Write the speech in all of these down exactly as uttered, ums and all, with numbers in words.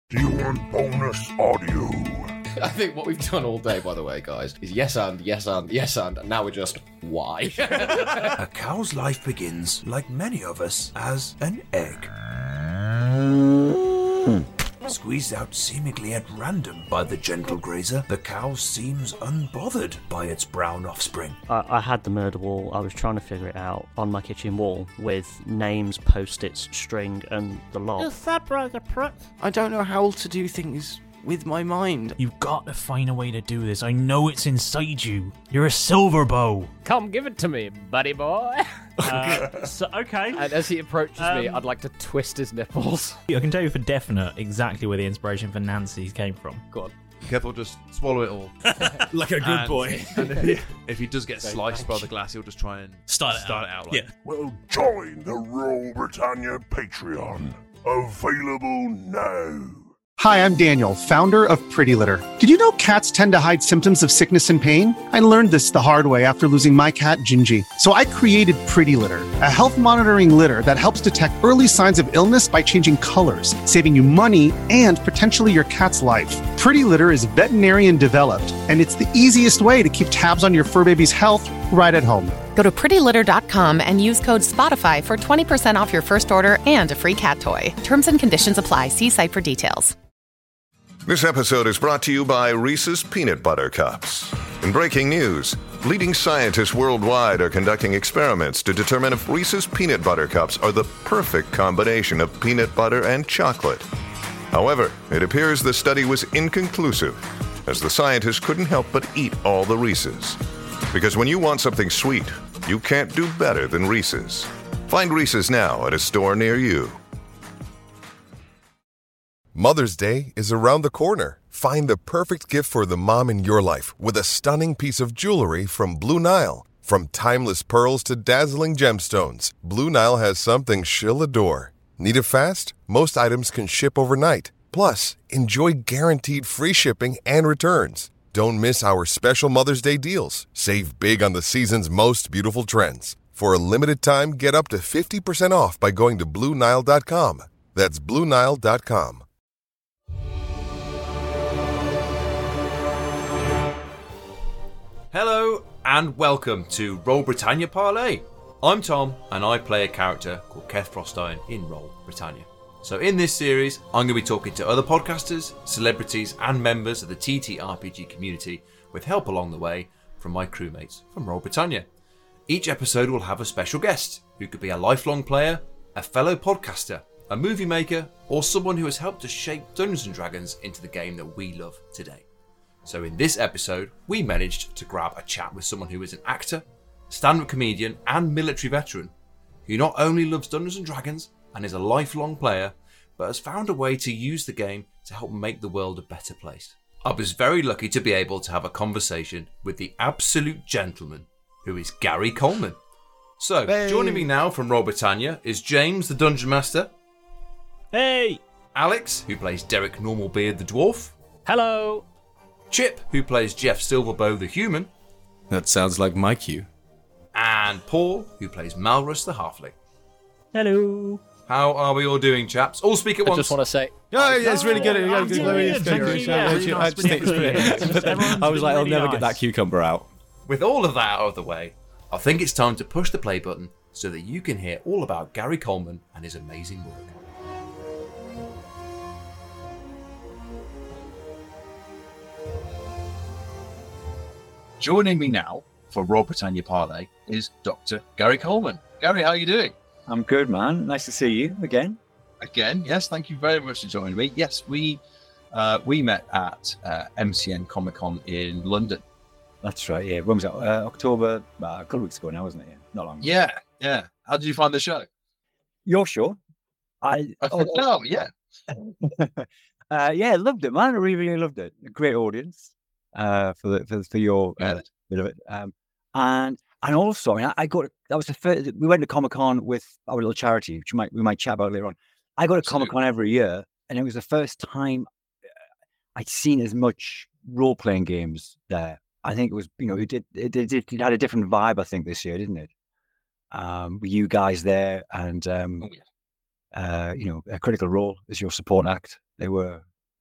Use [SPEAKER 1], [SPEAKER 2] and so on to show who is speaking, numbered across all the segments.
[SPEAKER 1] Do you want bonus audio?
[SPEAKER 2] I think what we've done all day, by the way, guys, is yes and, yes and, yes and, and now we're just, why?
[SPEAKER 3] A cow's life begins, like many of us, as an egg. Squeezed out seemingly at random by the gentle grazer, the cow seems unbothered by its brown offspring.
[SPEAKER 4] I, I had the murder wall. I was trying to figure it out on my kitchen wall with names, post-its, string, and the lot.
[SPEAKER 5] Is that brother prick?
[SPEAKER 6] I don't know how to do things with my mind.
[SPEAKER 5] You've got to find a way to do this. I know it's inside you. You're a silver bow.
[SPEAKER 7] Come give it to me, buddy boy.
[SPEAKER 4] Uh, so, okay.
[SPEAKER 7] And as he approaches
[SPEAKER 4] Um,
[SPEAKER 7] me, I'd like to twist his nipples.
[SPEAKER 5] I can tell you for definite exactly where the inspiration for Nancy came from.
[SPEAKER 7] Go on.
[SPEAKER 8] Careful, just swallow it all.
[SPEAKER 9] Like a good
[SPEAKER 8] And-
[SPEAKER 9] boy.
[SPEAKER 8] And if, he, if he does get sliced by the glass, he'll just try and
[SPEAKER 9] Start it
[SPEAKER 8] start
[SPEAKER 9] out.
[SPEAKER 8] it out.
[SPEAKER 9] Yeah.
[SPEAKER 8] Like,
[SPEAKER 1] Well, join the Royal Britannia Patreon. Available now.
[SPEAKER 10] Hi, I'm Daniel, founder of Pretty Litter. Did you know cats tend to hide symptoms of sickness and pain? I learned this the hard way after losing my cat, Gingy. So I created Pretty Litter, a health monitoring litter that helps detect early signs of illness by changing colors, saving you money and potentially your cat's life. Pretty Litter is veterinarian developed, and it's the easiest way to keep tabs on your fur baby's health right at home.
[SPEAKER 11] Go to pretty litter dot com and use code SPOTIFY for twenty percent off your first order and a free cat toy. Terms and conditions apply. See site for details.
[SPEAKER 12] This episode is brought to you by Reese's Peanut Butter Cups. In breaking news, leading scientists worldwide are conducting experiments to determine if Reese's Peanut Butter Cups are the perfect combination of peanut butter and chocolate. However, it appears the study was inconclusive, as the scientists couldn't help but eat all the Reese's. Because when you want something sweet, you can't do better than Reese's. Find Reese's now at a store near you.
[SPEAKER 13] Mother's Day is around the corner. Find the perfect gift for the mom in your life with a stunning piece of jewelry from Blue Nile. From timeless pearls to dazzling gemstones, Blue Nile has something she'll adore. Need it fast? Most items can ship overnight. Plus, enjoy guaranteed free shipping and returns. Don't miss our special Mother's Day deals. Save big on the season's most beautiful trends. For a limited time, get up to fifty percent off by going to Blue Nile dot com. That's Blue Nile dot com.
[SPEAKER 8] Hello and welcome to Roll Britannia Parlay. I'm Tom and I play a character called Keth Frostine in Roll Britannia. So in this series, I'm going to be talking to other podcasters, celebrities and members of the T T R P G community with help along the way from my crewmates from Roll Britannia. Each episode will have a special guest who could be a lifelong player, a fellow podcaster, a movie maker or someone who has helped to shape Dungeons and Dragons into the game that we love today. So in this episode, we managed to grab a chat with someone who is an actor, stand-up comedian and military veteran who not only loves Dungeons and Dragons and is a lifelong player, but has found a way to use the game to help make the world a better place. I was very lucky to be able to have a conversation with the absolute gentleman who is Gary Coleman. So,
[SPEAKER 5] Hey.
[SPEAKER 8] joining me now from Roll Britannia is James the Dungeon Master.
[SPEAKER 5] Hey!
[SPEAKER 8] Alex, who plays Derek Normalbeard the Dwarf.
[SPEAKER 7] Hello!
[SPEAKER 8] Chip, who plays Jeff Silverbow the Human.
[SPEAKER 9] That sounds like my cue.
[SPEAKER 8] And Paul, who plays Malrus the Halfling.
[SPEAKER 5] Hello!
[SPEAKER 8] How are we all doing, chaps? All speak at
[SPEAKER 7] I
[SPEAKER 8] once.
[SPEAKER 7] just want to say,
[SPEAKER 9] Yeah, yeah, it's really good.
[SPEAKER 5] Oh,
[SPEAKER 9] Yeah, good,
[SPEAKER 5] yeah,
[SPEAKER 9] very
[SPEAKER 5] yeah,
[SPEAKER 9] good,
[SPEAKER 5] thank
[SPEAKER 9] very
[SPEAKER 5] you,
[SPEAKER 9] good.
[SPEAKER 5] yeah,
[SPEAKER 9] Yeah,
[SPEAKER 5] really
[SPEAKER 9] I
[SPEAKER 5] nice,
[SPEAKER 9] just think it's
[SPEAKER 5] really
[SPEAKER 9] brilliant.
[SPEAKER 5] good.
[SPEAKER 9] But then
[SPEAKER 5] Everyone's
[SPEAKER 9] I was like, I'll
[SPEAKER 5] really
[SPEAKER 9] never get
[SPEAKER 5] nice.
[SPEAKER 9] that cucumber out.
[SPEAKER 8] With all of that out of the way, I think it's time to push the play button so that you can hear all about Gary Coleman and his amazing work.
[SPEAKER 14] Joining me now for Royal Britannia Parlay is Doctor Gary Coleman. Gary, how are you doing?
[SPEAKER 15] I'm good, man. Nice to see you again.
[SPEAKER 14] Again, yes, thank you very much for joining me. Yes, we uh, we met at uh, M C N Comic Con in London.
[SPEAKER 15] That's right, yeah. When was that? Uh, October, uh, a couple of weeks ago now, wasn't it? Yeah, not long ago.
[SPEAKER 14] Yeah, yeah. How did you find the show?
[SPEAKER 15] You're sure? I,
[SPEAKER 14] Oh, no, yeah.
[SPEAKER 15] uh, yeah, loved it, man. I really, really loved it. A great audience uh, for the for, for your uh,
[SPEAKER 14] Yeah.
[SPEAKER 15] bit of it. Um, and and also, I, mean, I I got that was the first. We went to Comic Con with our little charity, which we might we might chat about later on. I go to Comic Con every year, and it was the first time I'd seen as much role playing games there. I think it was, you know, it did it, did, it had a different vibe. I think this year, didn't it? Um, with you guys there, and um,
[SPEAKER 14] Oh, yeah.
[SPEAKER 15] uh, you know, a Critical Role as your support act. They were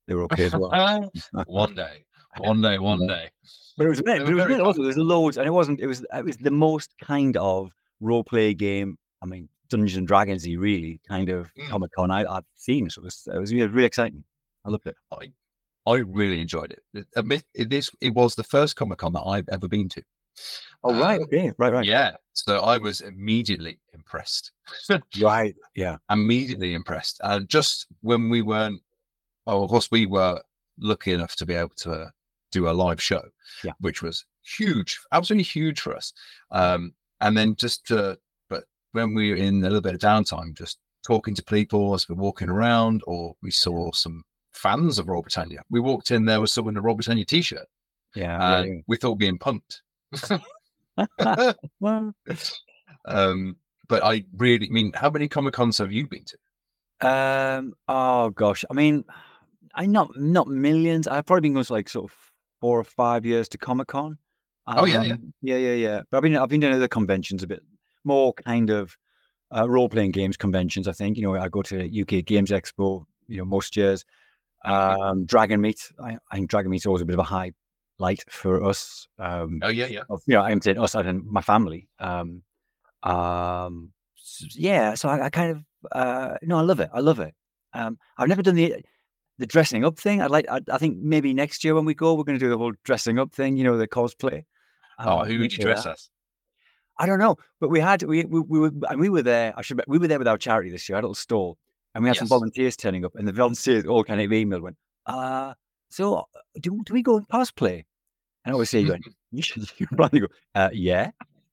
[SPEAKER 15] they were okay as well.
[SPEAKER 14] one day, one day, one day.
[SPEAKER 15] But it was
[SPEAKER 14] They
[SPEAKER 15] meant.
[SPEAKER 14] were
[SPEAKER 15] But it was
[SPEAKER 14] very
[SPEAKER 15] meant also. There's loads, and it wasn't. It was. It was the most kind of role play game. I mean, Dungeons and Dragons-y, really kind of
[SPEAKER 14] Mm.
[SPEAKER 15] Comic Con I, I've seen. So it was. It was really, really exciting. I loved it.
[SPEAKER 14] I, I really enjoyed it. It- Admit it is. It was the first Comic Con that I've ever been to.
[SPEAKER 15] Oh right, okay, right, right.
[SPEAKER 14] Yeah. So I was immediately impressed.
[SPEAKER 15] Right. Yeah.
[SPEAKER 14] Immediately impressed. And just when we weren't, well, of course, we were lucky enough to be able to do a live show,
[SPEAKER 15] Yeah.
[SPEAKER 14] which was huge, absolutely huge for us. Um, and then just, uh, but when we were in a little bit of downtime, just talking to people as we're walking around, or we saw some fans of Royal Britannia. We walked in, there was someone in a Royal Britannia t-shirt.
[SPEAKER 15] Yeah.
[SPEAKER 14] And we thought being punked.
[SPEAKER 15] yeah. Well,
[SPEAKER 14] um, but I really I mean, how many Comic Cons have you been to?
[SPEAKER 15] Um. Oh gosh. I mean, I not not millions. I've probably been going to like sort of four or five years to Comic Con.
[SPEAKER 14] Oh, yeah, yeah.
[SPEAKER 15] yeah, yeah, yeah. But I've been I've been doing other conventions, a bit more kind of uh, role playing games conventions. I think you know I go to U K Games Expo. You know most years. Um, Dragon Meet. I, I think Dragon Meet's always a bit of a high light for us. Um,
[SPEAKER 14] Oh yeah, yeah.
[SPEAKER 15] of, you know, I'm saying us and my family. Um, um, s- yeah. So I, I kind of uh, no, I love it. I love it. Um, I've never done the the dressing up thing. I'd like. I, I think maybe next year when we go, we're going to do the whole dressing up thing. You know, the cosplay.
[SPEAKER 14] Oh,
[SPEAKER 15] Um,
[SPEAKER 14] who would you
[SPEAKER 15] yeah.
[SPEAKER 14] dress as?
[SPEAKER 15] I don't know, but we had we we, we were and we were there. I should we were there with our charity this year. Had a little stall, and we had some
[SPEAKER 14] Yes.
[SPEAKER 15] volunteers turning up, and the volunteers all kind of emailed went, uh, so uh, do do we go and cosplay? And I always say, going, you should you probably go, uh, yeah.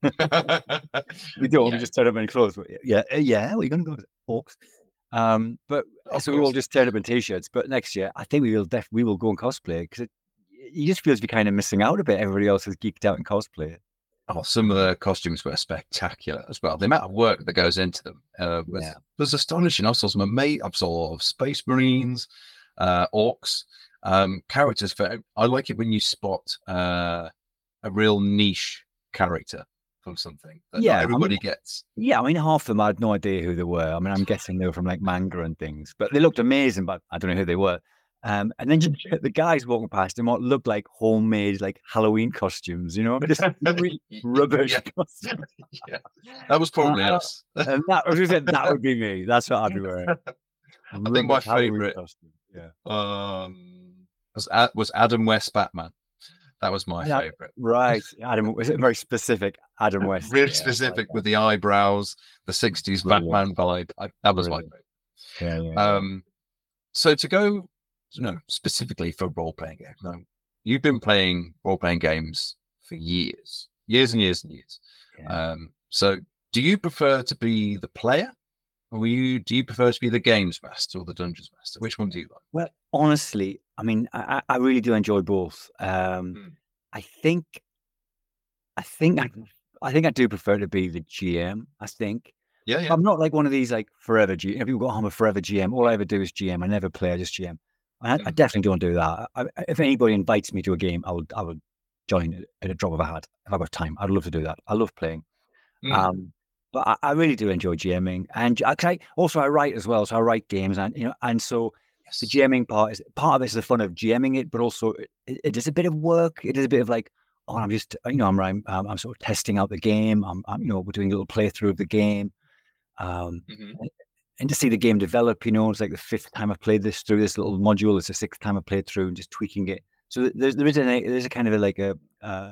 [SPEAKER 15] We don't. We
[SPEAKER 14] Yeah.
[SPEAKER 15] just turn up in clothes. But yeah, uh, yeah. We're gonna go, folks. Um, but
[SPEAKER 14] Of
[SPEAKER 15] so we all
[SPEAKER 14] course.
[SPEAKER 15] just turn up in t-shirts. But next year, I think we will def we will go and cosplay because it, you just feels you're kind of missing out a bit. Everybody else is geeked out in cosplay.
[SPEAKER 14] Oh, some of the costumes were spectacular as well. The amount of work that goes into them uh, was
[SPEAKER 15] Yeah.
[SPEAKER 14] was astonishing. I saw some amazing. I saw a lot of Space Marines, uh, orcs, um, characters. For I like it when you spot uh, a real niche character from something that
[SPEAKER 15] Yeah,
[SPEAKER 14] not
[SPEAKER 15] I
[SPEAKER 14] everybody
[SPEAKER 15] mean-
[SPEAKER 14] gets.
[SPEAKER 15] Yeah, I mean, half of them I had no idea who they were. I mean, I'm guessing they were from like manga and things, but they looked amazing. But I don't know who they were. Um, and then just the guys walking past them what looked like homemade like Halloween costumes, you know, just really rubbish
[SPEAKER 14] Yeah.
[SPEAKER 15] costumes.
[SPEAKER 14] Yeah, that was probably
[SPEAKER 15] Uh,
[SPEAKER 14] us.
[SPEAKER 15] And that, I was gonna say, that would be me. That's what I'd be wearing.
[SPEAKER 14] I think my
[SPEAKER 15] Rubbish Halloween
[SPEAKER 14] favourite-
[SPEAKER 15] costume. Yeah.
[SPEAKER 14] Um, was A- was Adam West Batman. That was my
[SPEAKER 15] Yeah,
[SPEAKER 14] favorite.
[SPEAKER 15] Right. Adam was it very specific? Adam West.
[SPEAKER 14] Really
[SPEAKER 15] Yeah, I
[SPEAKER 14] specific
[SPEAKER 15] like
[SPEAKER 14] with the eyebrows, the sixties
[SPEAKER 15] Brilliant.
[SPEAKER 14] Batman vibe. I, that was my
[SPEAKER 15] Brilliant.
[SPEAKER 14] favorite.
[SPEAKER 15] that. Yeah, yeah.
[SPEAKER 14] Um, so to go, you know, specifically for role playing games. Now, you've been playing role playing games for years, years and years and years.
[SPEAKER 15] Yeah.
[SPEAKER 14] Um, so do you prefer to be the player, or you do you prefer to be the games master or the dungeons master? Which one do you like?
[SPEAKER 15] Well, honestly, I mean, I, I I really do enjoy both. Um,
[SPEAKER 14] Mm.
[SPEAKER 15] I think, I think, I, I think I do prefer to be the G M. I think
[SPEAKER 14] Yeah, yeah.
[SPEAKER 15] I'm not like one of these like forever G. M. People go, oh, I'm a forever G M. All I ever do is G M. I never play. I just G M. I, I
[SPEAKER 14] Mm.
[SPEAKER 15] definitely don't do that. I, I- if anybody invites me to a game, I would, I would join it at a drop of a hat if I've got time. I'd love to do that. I love playing.
[SPEAKER 14] Mm.
[SPEAKER 15] Um, but I, I really do enjoy GMing, and I, 'cause I also I write as well, so I write games, and you know, and so the GMing part is part of it's the fun of GMing it, but also it, it is a bit of work. It is a bit of like, oh, I'm just you know, I'm I'm, um, I'm sort of testing out the game. I'm, I'm you know, we're doing a little playthrough of the game, um,
[SPEAKER 14] Mhm.
[SPEAKER 15] and, and to see the game develop. You know, it's like the fifth time I've played this through this little module. It's the sixth time I played through and just tweaking it. So there's there is an there's a kind of a, like a uh,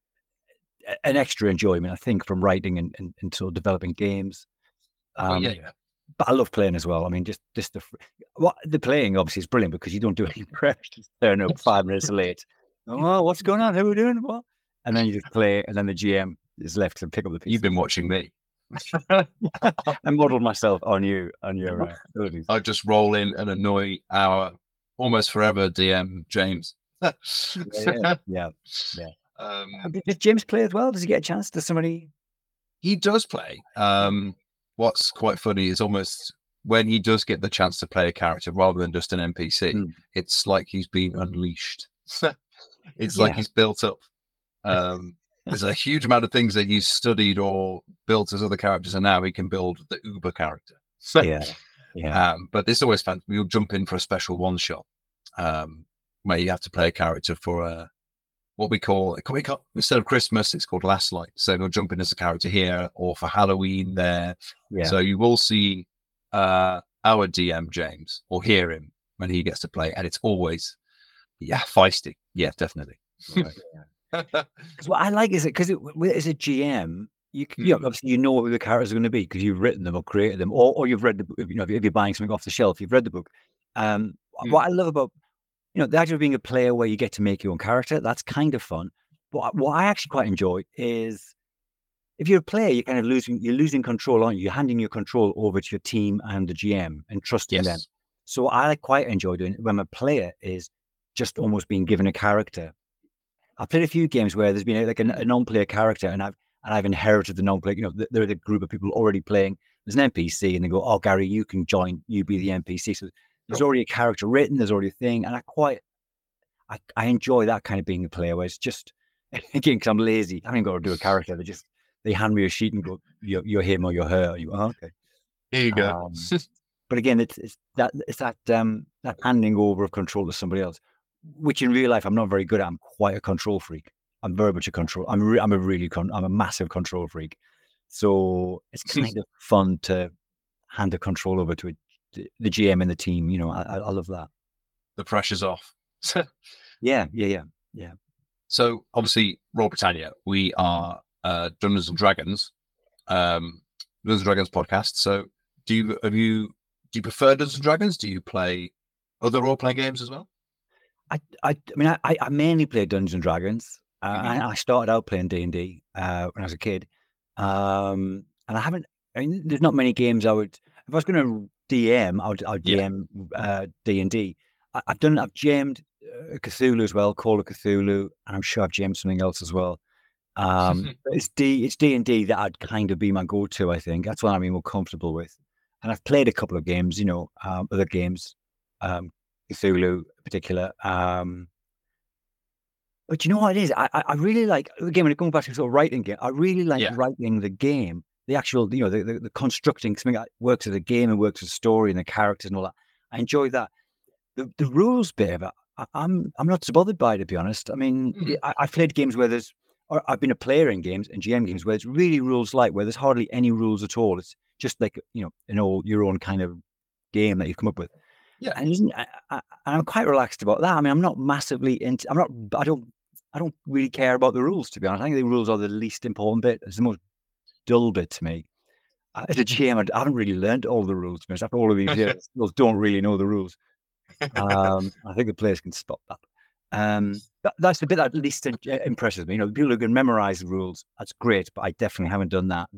[SPEAKER 15] a- an extra enjoyment, I think, from writing and, and, and sort of developing games.
[SPEAKER 14] Oh,
[SPEAKER 15] Um,
[SPEAKER 14] yeah, yeah.
[SPEAKER 15] But I love playing as well. I mean, just just the fr- what the playing obviously is brilliant because you don't do any prep. Just turn up five minutes late. Oh, what's going on? How are we doing? What? And then you just play, and then the G M is left to pick up the pieces.
[SPEAKER 14] You've been watching me.
[SPEAKER 15] I modelled myself on you, on your uh, abilities.
[SPEAKER 14] I just roll in and annoy our almost forever D M James.
[SPEAKER 15] Yeah, yeah, yeah. yeah.
[SPEAKER 14] Um,
[SPEAKER 15] Uh, Does James play as well? Does he get a chance? Does somebody?
[SPEAKER 14] he does play. Um, what's quite funny is almost when he does get the chance to play a character rather than just an N P C,
[SPEAKER 15] Mm.
[SPEAKER 14] it's like he's been unleashed. It's like
[SPEAKER 15] Yeah.
[SPEAKER 14] he's built up. Um, there's a huge amount of things that he's studied or built as other characters, and now he can build the Uber character.
[SPEAKER 15] Yeah, yeah.
[SPEAKER 14] Um, but this is always fun. We'll jump in for a special one shot, um, where you have to play a character for a what we call we call instead of Christmas, it's called Last Light. So you'll jump in as a character here, or for Halloween there.
[SPEAKER 15] Yeah.
[SPEAKER 14] So you will see uh, our D M James or hear him when he gets to play, and it's always yeah feisty. Yeah, definitely.
[SPEAKER 15] Because what I like is it because it, as a G M, you, can, you know, obviously you know what the characters are going to be because you've written them or created them, or, or you've read the book. You know, if you're buying something off the shelf, you've read the book. Um, mm. What I love about you know the idea of being a player where you get to make your own character, that's kind of fun. But what I actually quite enjoy is if you're a player, you're kind of losing you're losing control, aren't you? You're handing your control over to your team and the G M and trusting
[SPEAKER 14] yes.
[SPEAKER 15] them. So what I quite enjoy doing when I'm a player is just almost being given a character. I've played a few games where there's been a, like a, a non-player character, and I've and I've inherited the non-player. You know, there are a group of people already playing. There's an N P C, and they go, "Oh, Gary, you can join. You be the N P C." So there's already a character written. There's already a thing, and I quite, I, I enjoy that kind of being a player where it's just again because I'm lazy. I haven't got to do a character. They just they hand me a sheet and go, "You're, you're him or you're her." Or you, oh, okay.
[SPEAKER 14] Here you go.
[SPEAKER 15] Um, but again, it's it's that it's that um that handing over of control to somebody else. Which in real life I'm not very good at. I'm quite a control freak. I'm very much a control. I'm re- I'm a really con- I'm a massive control freak. So it's kind of fun to hand the control over to a, the G M and the team. You know, I, I love that.
[SPEAKER 14] The pressure's off.
[SPEAKER 15] yeah, yeah, yeah, yeah.
[SPEAKER 14] So obviously, Royal Britannia, we are uh, Dungeons and Dragons, um, Dungeons and Dragons podcast. So do you have you do you prefer Dungeons and Dragons? Do you play other role playing games as well?
[SPEAKER 15] I, I, I mean, I, I mainly played Dungeons and Dragons. Uh,
[SPEAKER 14] Mhm.
[SPEAKER 15] I, I started out playing D and D uh, when I was a kid, um, and I haven't. I mean, there's not many games I would. If I was going to D M, I would, I would
[SPEAKER 14] Yeah.
[SPEAKER 15] D M uh, D and D. I, I've done. I've jammed uh, Cthulhu as well, Call of Cthulhu, and I'm sure I've jammed something else as well. Um, but it's D. It's D and D that I'd kind of be my go-to. I think that's what I'm more comfortable with. And I've played a couple of games. You know, um, other games. Um, Cthulhu in particular. Um, but you know what it is? I, I I really like, again, when it comes back to sort of writing game, I really like
[SPEAKER 14] Yeah.
[SPEAKER 15] writing the game, the actual, you know, the, the, the constructing something that works as a game and works as a story and the characters and all that. I enjoy that. The the rules bit of it, I, I'm I'm not so bothered by it, to be honest. I mean,
[SPEAKER 14] Mhm.
[SPEAKER 15] I, I've played games where there's, or I've been a player in games and G M games where it's really rules light, where there's hardly any rules at all. It's just like, you know, an all your own kind of game that you've come up with.
[SPEAKER 14] Yeah.
[SPEAKER 15] And isn't I, I, I'm quite relaxed about that. I mean, I'm not massively into. I'm not. I don't. I don't really care about the rules, to be honest. I think the rules are the least important bit. It's the most dull bit to me. Uh, As a G M, I I haven't really learned all the rules. To be honest. After all of these years, I still don't really know the rules. Um, I think the players can spot that. Um, that that's the bit that at least in- uh, impresses me. You know, the people who can memorize the rules, that's great. But I definitely haven't done that.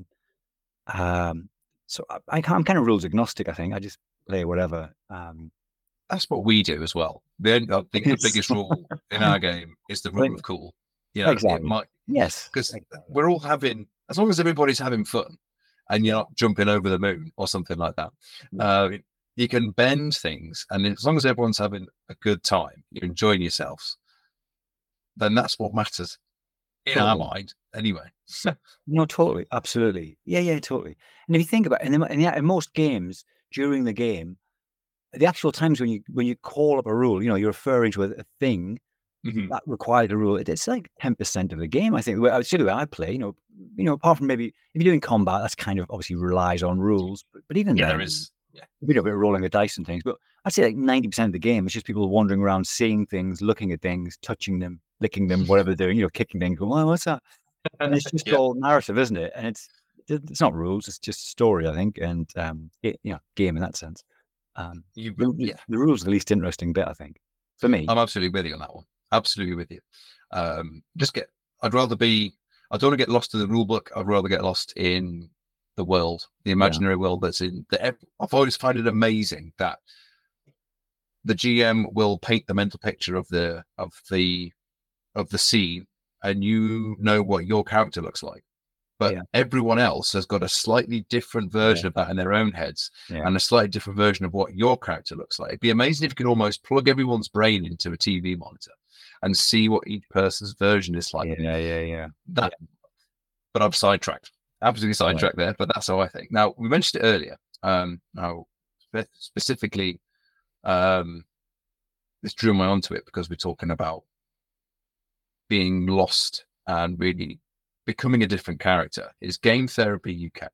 [SPEAKER 15] Um, so I, I, I'm kind of rules agnostic. I think I just play whatever. Um,
[SPEAKER 14] That's what we do as well. The, only- I think the
[SPEAKER 15] Yes.
[SPEAKER 14] biggest rule in our game is the rule
[SPEAKER 15] Right.
[SPEAKER 14] of cool. You know,
[SPEAKER 15] Exactly.
[SPEAKER 14] It might,
[SPEAKER 15] yes,
[SPEAKER 14] because we're all having, as long as everybody's having fun and you're not jumping over the moon or something like that, uh, you can bend things. And as long as everyone's having a good time, you're enjoying yourselves, then that's what matters in our
[SPEAKER 15] Totally.
[SPEAKER 14] mind anyway.
[SPEAKER 15] No, totally, absolutely, yeah, yeah, totally. And if you think about it, in, the, in, the, in most games during the game, the actual times when you when you call up a rule, you know, you're referring to a, a thing
[SPEAKER 14] Mhm.
[SPEAKER 15] that required a rule. It, it's like ten percent of the game, I think. The way, I see the way I play, you know, you know, apart from maybe if you're doing combat, that's kind of obviously relies on rules. But, but even
[SPEAKER 14] Yeah,
[SPEAKER 15] then,
[SPEAKER 14] there is. Yeah.
[SPEAKER 15] you know, a bit of rolling the dice and things. But I'd say like ninety percent of the game is just people wandering around, seeing things, looking at things, touching them, licking them, whatever they're doing, you know, kicking things. Going, oh, what's that? And it's just
[SPEAKER 14] Yeah.
[SPEAKER 15] all narrative, isn't it? And it's it's not rules; it's just story, I think, and um, it, you know, game in that sense. Um,
[SPEAKER 14] You,
[SPEAKER 15] the,
[SPEAKER 14] yeah.
[SPEAKER 15] the rules are the least interesting bit, I think, for me.
[SPEAKER 14] I'm absolutely with you on that one. Absolutely with you. Um, just get. I'd rather be. I don't want to get lost in the rule book. I'd rather get lost in the world, the imaginary world that's in. The, ev- I've always found it amazing that the G M will paint the mental picture of the of the of the scene, and you know what your character looks like. But
[SPEAKER 15] Yeah.
[SPEAKER 14] everyone else has got a slightly different version of that in their own heads,
[SPEAKER 15] Yeah.
[SPEAKER 14] and a slightly different version of what your character looks like. It'd be amazing if you could almost plug everyone's brain into a T V monitor and see what each person's version is like.
[SPEAKER 15] Yeah, yeah, yeah.
[SPEAKER 14] That, but I'm sidetracked, absolutely sidetracked there. But that's how I think. Now we mentioned it earlier. Um, now spe- specifically, um, this drew me onto it because we're talking about being lost and really becoming a different character. Is Game Therapy U K.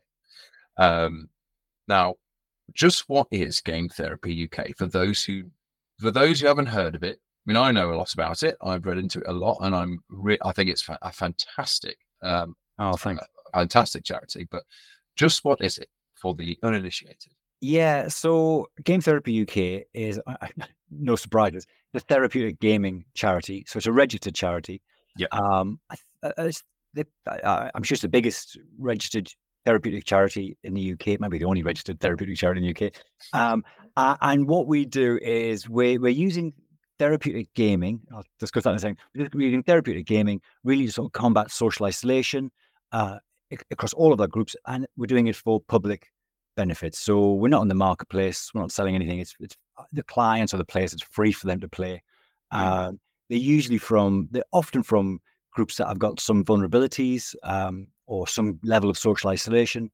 [SPEAKER 14] Um, now, just what is Game Therapy U K for those who for those who haven't heard of it? I mean, I know a lot about it. I've read into it a lot, and I'm re- I think it's fa- a fantastic, um,
[SPEAKER 15] oh, thanks,
[SPEAKER 14] uh, fantastic charity. But just what is it for the uninitiated?
[SPEAKER 15] Yeah, so Game Therapy U K is uh, no surprises, the therapeutic gaming charity. So it's a registered charity.
[SPEAKER 14] Yeah,
[SPEAKER 15] um, I, I, they, I, I'm sure it's the biggest registered therapeutic charity in the U K. It might be the only registered therapeutic charity in the U K. Um, uh, and what we do is we're we're using therapeutic gaming. I'll discuss that in a second. We're using therapeutic gaming really to sort of combat social isolation uh, across all of our groups, and we're doing it for public benefits. So we're not on the marketplace. We're not selling anything. It's it's the clients or the players. It's free for them to play. Uh, they're usually from they're often from groups that have got some vulnerabilities um, or some level of social isolation.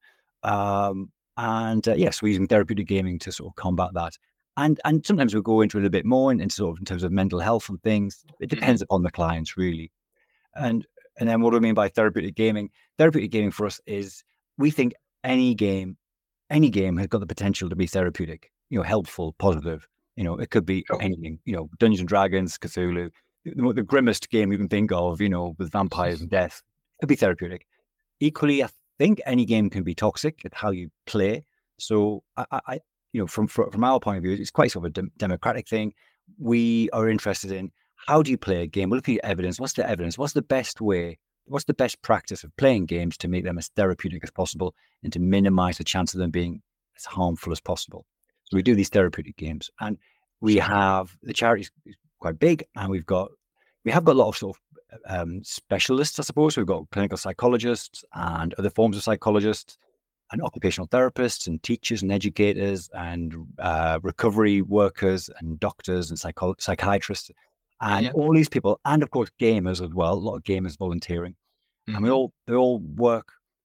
[SPEAKER 15] Um, and uh, yes, we're using therapeutic gaming to sort of combat that. And and sometimes we'll go into it a bit more in, in sort of in terms of mental health and things. It depends upon the clients really. And and then what do I mean by therapeutic gaming? Therapeutic gaming for us is we think any game, any game has got the potential to be therapeutic, you know, helpful, positive. You know, it could be anything, you know, Dungeons and Dragons, Cthulhu, the, the grimmest game you can think of, you know, with vampires and death, could be therapeutic. Equally, I think any game can be toxic. It's how you play. So I, I you know, from from our point of view, it's quite sort of a dem- democratic thing. We are interested in how do you play a game? We're looking at evidence. What's the evidence? What's the best way? What's the best practice of playing games to make them as therapeutic as possible and to minimize the chance of them being as harmful as possible? So we do these therapeutic games, and we have the charity is quite big, and we've got we have got a lot of sort of um, specialists, I suppose. We've got clinical psychologists and other forms of psychologists, and occupational therapists and teachers and educators and uh, recovery workers and doctors and psycho- psychiatrists and
[SPEAKER 14] Yeah.
[SPEAKER 15] all these people, and of course gamers as well. A lot of gamers volunteering, and we
[SPEAKER 14] Mhm.
[SPEAKER 15] all they all work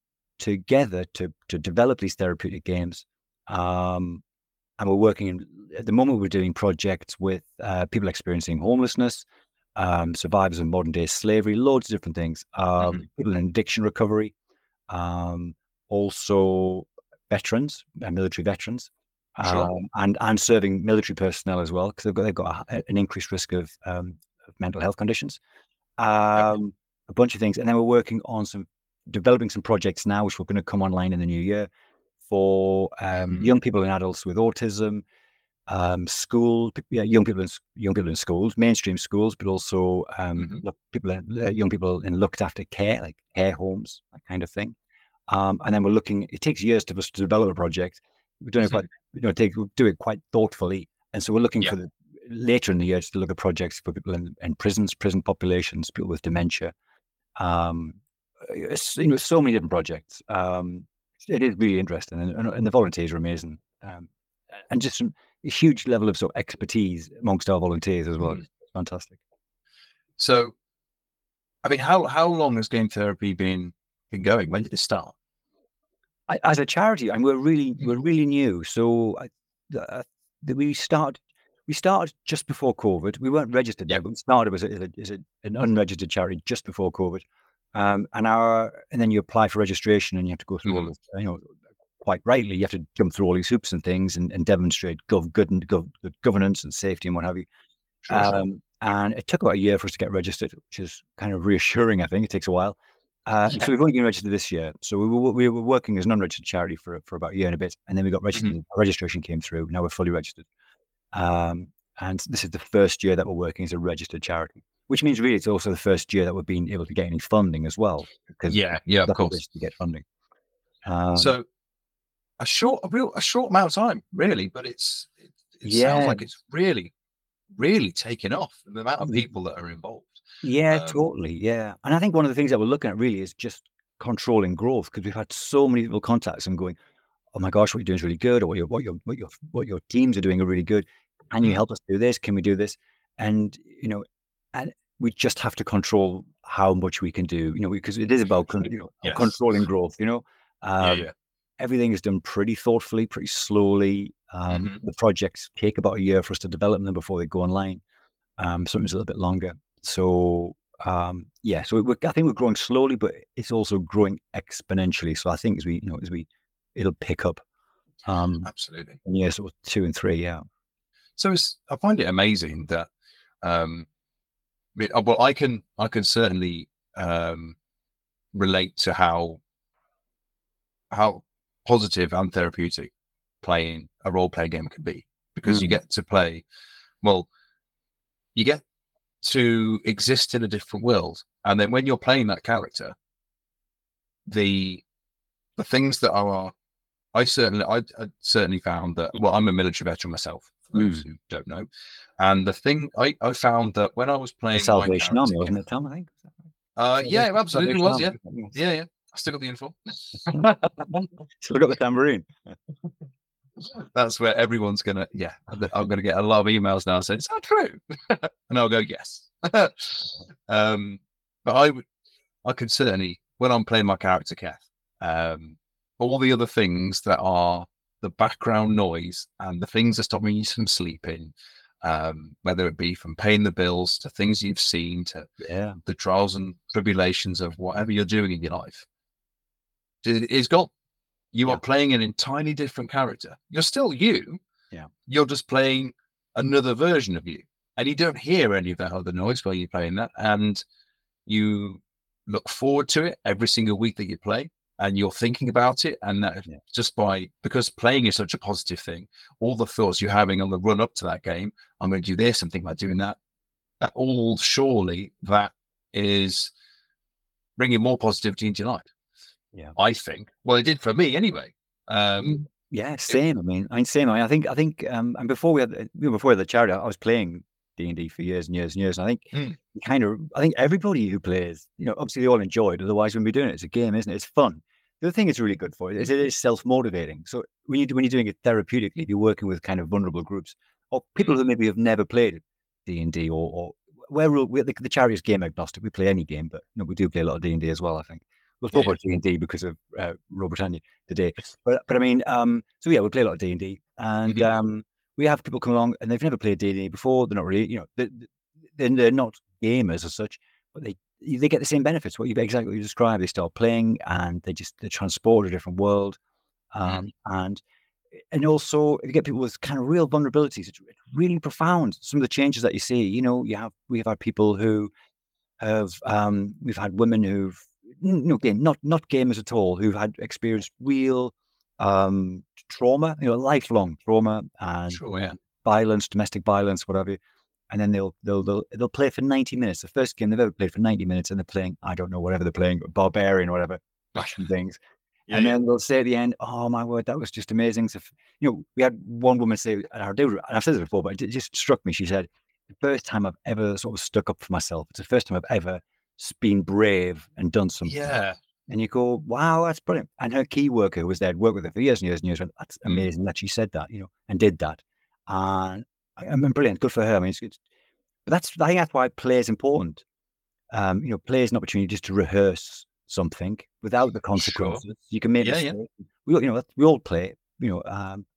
[SPEAKER 15] together to to develop these therapeutic games. Um, and we're working in, at the moment we're doing projects with uh, people experiencing homelessness, um, survivors of modern day slavery, loads of different things. Um, people in addiction recovery. Um, also veterans and military veterans,
[SPEAKER 14] Sure.
[SPEAKER 15] um, and and serving military personnel as well, because they've got they've got a, an increased risk of, um, of mental health conditions. Um, a bunch of things, and then we're working on some developing some projects now, which we're going to come online in the new year for um, young people and adults with autism, um, school, yeah, young people in s- young people in schools, mainstream schools, but also um, look, people, in, uh, young people in looked after care, like care homes, that kind of thing. Um, and then we're looking. It takes years to us to develop a project. We're doing it quite, you know, take we do it quite thoughtfully, and so we're looking for the later in the year to look at projects for people in, in prisons, prison populations, people with dementia. Um, it's, you know, so many different projects. Um, it is really interesting, and, and, and the volunteers are amazing, um, and just some, a huge level of sort of expertise amongst our volunteers as well. It's fantastic.
[SPEAKER 14] So, I mean, how how long has game therapy been been going? When did it start?
[SPEAKER 15] I, as a charity, and we're really we're really new. So I, uh, we started we started just before COVID. We weren't registered yet, but we started as, a, as, a, as a, an unregistered charity just before COVID. Um, and our and then you apply for registration, and you have to go through all this. You know, quite rightly, you have to jump through all these hoops and things, and, and demonstrate gov good and gov good governance and safety and what have you.
[SPEAKER 14] Sure, sure.
[SPEAKER 15] Um, and it took about a year for us to get registered, which is kind of reassuring. I think it takes a while. Uh, so we've only been registered this year. So we were, we were working as an unregistered charity for for about a year and a bit, and then we got registered. Our registration came through. Now we're fully registered, um, and this is the first year that we're working as a registered charity, which means really it's also the first year that we've been able to get any funding as well. Because
[SPEAKER 14] Yeah, yeah, of
[SPEAKER 15] that's
[SPEAKER 14] course.
[SPEAKER 15] obvious to get funding. Um,
[SPEAKER 14] So, a short, a real, a short amount of time, really, but it's it, it
[SPEAKER 15] Yeah.
[SPEAKER 14] sounds like it's really, really taken off. The amount of people that are involved.
[SPEAKER 15] Yeah,
[SPEAKER 14] Um,
[SPEAKER 15] totally. Yeah. And I think one of the things that we're looking at really is just controlling growth, because we've had so many people contacts and going, oh my gosh, what you're doing is really good, or what your what your what your what your teams are doing are really good. Can you help us do this? Can we do this? And you know, and we just have to control how much we can do, you know, because it is about con- you know
[SPEAKER 14] Yes.
[SPEAKER 15] controlling growth, you know. Um,
[SPEAKER 14] yeah.
[SPEAKER 15] Everything is done pretty thoughtfully, pretty slowly. Um, The projects take about a year for us to develop them before they go online. Um, sometimes a little bit longer. So um, yeah, so we're, I think we're growing slowly, but it's also growing exponentially. So I think as we, you know, as we, it'll pick up. Um,
[SPEAKER 14] Absolutely.
[SPEAKER 15] in years sort of two and three, yeah.
[SPEAKER 14] So it's, I find it amazing that, um, I mean, uh, well, I can, I can certainly um, relate to how, how positive and therapeutic playing a role play game can be, because
[SPEAKER 15] Mm.
[SPEAKER 14] you get to play, well, you get to exist in a different world, and then when you're playing that character, the the things that are, I certainly, I, I certainly found that. Well, I'm a military veteran myself, for those who don't know, and the thing I, I found that when I was
[SPEAKER 15] The
[SPEAKER 14] playing
[SPEAKER 15] Salvation
[SPEAKER 14] my
[SPEAKER 15] Army,
[SPEAKER 14] character,
[SPEAKER 15] wasn't it, Tom? I think.
[SPEAKER 14] uh, yeah, it
[SPEAKER 15] Salvation-
[SPEAKER 14] absolutely
[SPEAKER 15] Salvation
[SPEAKER 14] was, yeah,
[SPEAKER 15] Army,
[SPEAKER 14] yeah, yeah. I still got the info.
[SPEAKER 15] Still got the tambourine.
[SPEAKER 14] That's where everyone's gonna, yeah, I'm I'm gonna get a lot of emails now saying, "Is that true?" And I'll go, "Yes." um, but I would, I could certainly, when I'm playing my character Keth, um, all the other things that are the background noise and the things that stop me from sleeping, um, whether it be from paying the bills to things you've seen to
[SPEAKER 15] Yeah.
[SPEAKER 14] the trials and tribulations of whatever you're doing in your life, it- it's gone. You are playing an entirely different character. You're still you.
[SPEAKER 15] Yeah.
[SPEAKER 14] You're just playing another version of you. And you don't hear any of that other noise while you're playing that. And you look forward to it every single week that you play. And you're thinking about it. And that just by, because playing is such a positive thing, all the thoughts you're having on the run up to that game, I'm going to do this and think about doing that. That all surely that is bringing more positivity into your life.
[SPEAKER 15] Yeah.
[SPEAKER 14] I think. Well, it did for me anyway. Um,
[SPEAKER 15] Yeah, same. I mean, I mean, same. I, mean, I think, I think, um, and before we had, the- you know, before we had the charity, I was playing D and D for years and years and years. And I think,
[SPEAKER 14] Mm.
[SPEAKER 15] kind of, I think everybody who plays, you know, obviously they all enjoy it. Otherwise, when we're doing it, it's a game, isn't it? It's fun. The other thing it's really good for is it is self motivating. So when you when you're doing it therapeutically, if you're working with kind of vulnerable groups or people who maybe have never played D and D or or where we're, we're the, the charity is game agnostic. We play any game, but you know, we do play a lot of D and D as well. I think. We'll talk
[SPEAKER 14] Yeah.
[SPEAKER 15] about D and D because of uh, Role Britannia today, but but I mean, um, so yeah, we play a lot of D and D, and um, we have people come along and they've never played D and D before. They're not really, you know, they, they're, they're not gamers as such, but they they get the same benefits. What you exactly what you described, they start playing and they just they transport to a different world, um, and and also if you get people with kind of real vulnerabilities, it's really profound. Some of the changes that you see, you know, you have we have had people who have um, we've had women who've no again not not gamers at all who've had experienced real um trauma, you know, lifelong trauma and
[SPEAKER 14] Sure, yeah.
[SPEAKER 15] violence, domestic violence, whatever. And then they'll they'll they'll they'll play for ninety minutes. The first game they've ever played for ninety minutes, and they're playing I don't know whatever they're playing, barbarian or whatever, bashing things.
[SPEAKER 14] Yeah,
[SPEAKER 15] and
[SPEAKER 14] yeah.
[SPEAKER 15] then they'll say at the end, "Oh my word, that was just amazing." So, if- you know, we had one woman say, and I do, and I've said this before, but it just struck me. She said, "The first time I've ever sort of stuck up for myself. It's the first time I've ever been brave and done something."
[SPEAKER 14] Yeah.
[SPEAKER 15] And you go, "Wow, that's brilliant." And her key worker who was there, worked with her for years and years and years. Went, "That's
[SPEAKER 14] Mm.
[SPEAKER 15] amazing that she said that," you know, and did that. And I, I mean, brilliant, good for her. I mean, it's, it's but that's I think that's why play is important. Um, you know, play is an opportunity just to rehearse something without the consequences. You can make
[SPEAKER 14] Yeah, yeah.
[SPEAKER 15] mistakes. We all, you know, we all play. You know, um,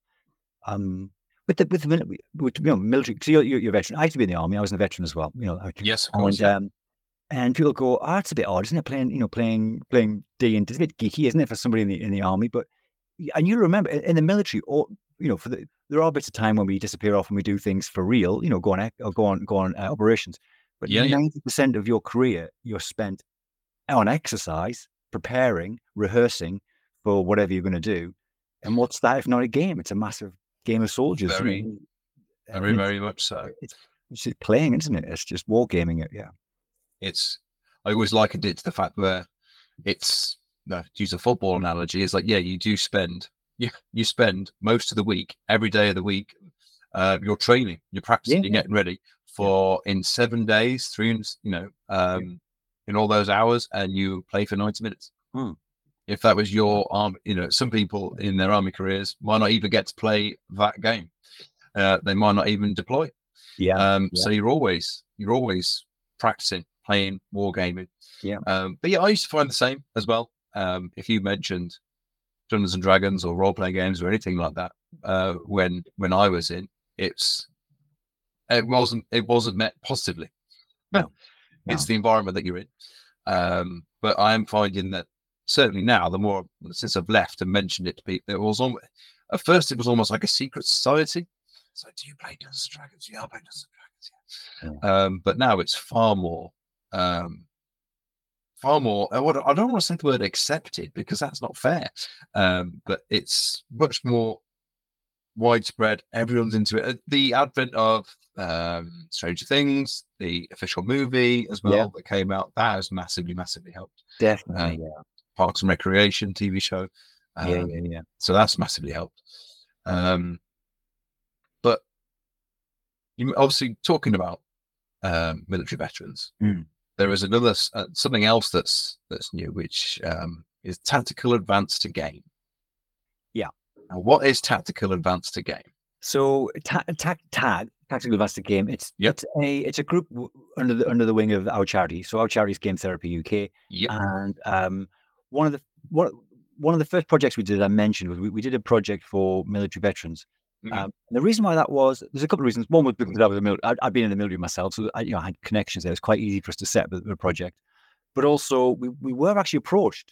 [SPEAKER 15] um, with the with the mil- with, you know, military. So you're, you're you're a veteran. I used to be in the army. I was a veteran as well. You know, I-
[SPEAKER 14] Yes, of course.
[SPEAKER 15] and
[SPEAKER 14] Yeah.
[SPEAKER 15] um, and people go, "Oh, it's a bit odd, isn't it? Playing, you know, playing playing D and D. It's a bit geeky, isn't it, for somebody in the in the army?" But and you remember in in the military, or you know, for the there are bits of time when we disappear off and we do things for real. You know, go on ec- or go on go on uh, operations. But
[SPEAKER 14] Yeah, yeah.
[SPEAKER 15] ninety percent of your career you're spent on exercise, preparing, rehearsing for whatever you're going to do. And what's that if not a game? It's a massive game of soldiers. you
[SPEAKER 14] Very,
[SPEAKER 15] know.
[SPEAKER 14] very,
[SPEAKER 15] It's-
[SPEAKER 14] very much so.
[SPEAKER 15] It's, it's just playing, isn't it? It's just wargaming it. Yeah.
[SPEAKER 14] It's, I always likened it to the fact where it's, no, to use a football analogy, it's like, yeah, you do spend, you, you spend most of the week, every day of the week, uh, you're training, you're practicing,
[SPEAKER 15] Yeah,
[SPEAKER 14] you're getting ready for in seven days, three, and you know, um, in all those hours, and you play for ninety minutes.
[SPEAKER 15] Hmm.
[SPEAKER 14] If that was your arm, you know, some people in their army careers might not even get to play that game. Uh, they might not even deploy.
[SPEAKER 15] Yeah.
[SPEAKER 14] Um,
[SPEAKER 15] yeah.
[SPEAKER 14] So you're always you're always practicing, playing, wargaming.
[SPEAKER 15] Yeah.
[SPEAKER 14] Um, but yeah, I used to find the same as well. Um, if you mentioned Dungeons and Dragons or role playing games or anything like that, uh, when when I was in, it's it wasn't it wasn't met positively.
[SPEAKER 15] No,
[SPEAKER 14] It's
[SPEAKER 15] no.
[SPEAKER 14] the environment that you're in. Um, but I am finding that certainly now, the more since I've left and mentioned it to people, it was almost, at first it was almost like a secret society. So, do you play Dungeons and Dragons? Yeah, I play Dungeons and Dragons. Yeah. Um, but now it's far more, um, far more. I would- I don't want to say the word accepted because that's not fair. Um, but it's much more widespread. Everyone's into it. Uh, The advent of um, Stranger Things, the official movie as well
[SPEAKER 15] Yeah.
[SPEAKER 14] that came out, that has massively, massively helped.
[SPEAKER 15] Definitely,
[SPEAKER 14] Um, Parks and Recreation T V show. Um,
[SPEAKER 15] Yeah, yeah, yeah.
[SPEAKER 14] So that's massively helped. Um, but you obviously talking about um, military veterans.
[SPEAKER 15] Mm.
[SPEAKER 14] There is another s- uh, something else that's that's new, which um, is tactical advance to game.
[SPEAKER 15] Yeah.
[SPEAKER 14] Now, what is tactical advance to game?
[SPEAKER 15] So ta- ta- tag tactical advanced game. It's
[SPEAKER 14] Yep.
[SPEAKER 15] it's a it's a group w- under the under the wing of our charity. So our charity is Game Therapy U K.
[SPEAKER 14] Yep.
[SPEAKER 15] And um, one of the one one of the first projects we did, I mentioned, was we, we did a project for military veterans.
[SPEAKER 14] Mhm.
[SPEAKER 15] Um, and the reason why that was, there's a couple of reasons. One was because I was a mil- I'd, I'd been in the military myself, so I, you know, I had connections there. It was quite easy for us to set up the, the project. But also, we, we were actually approached.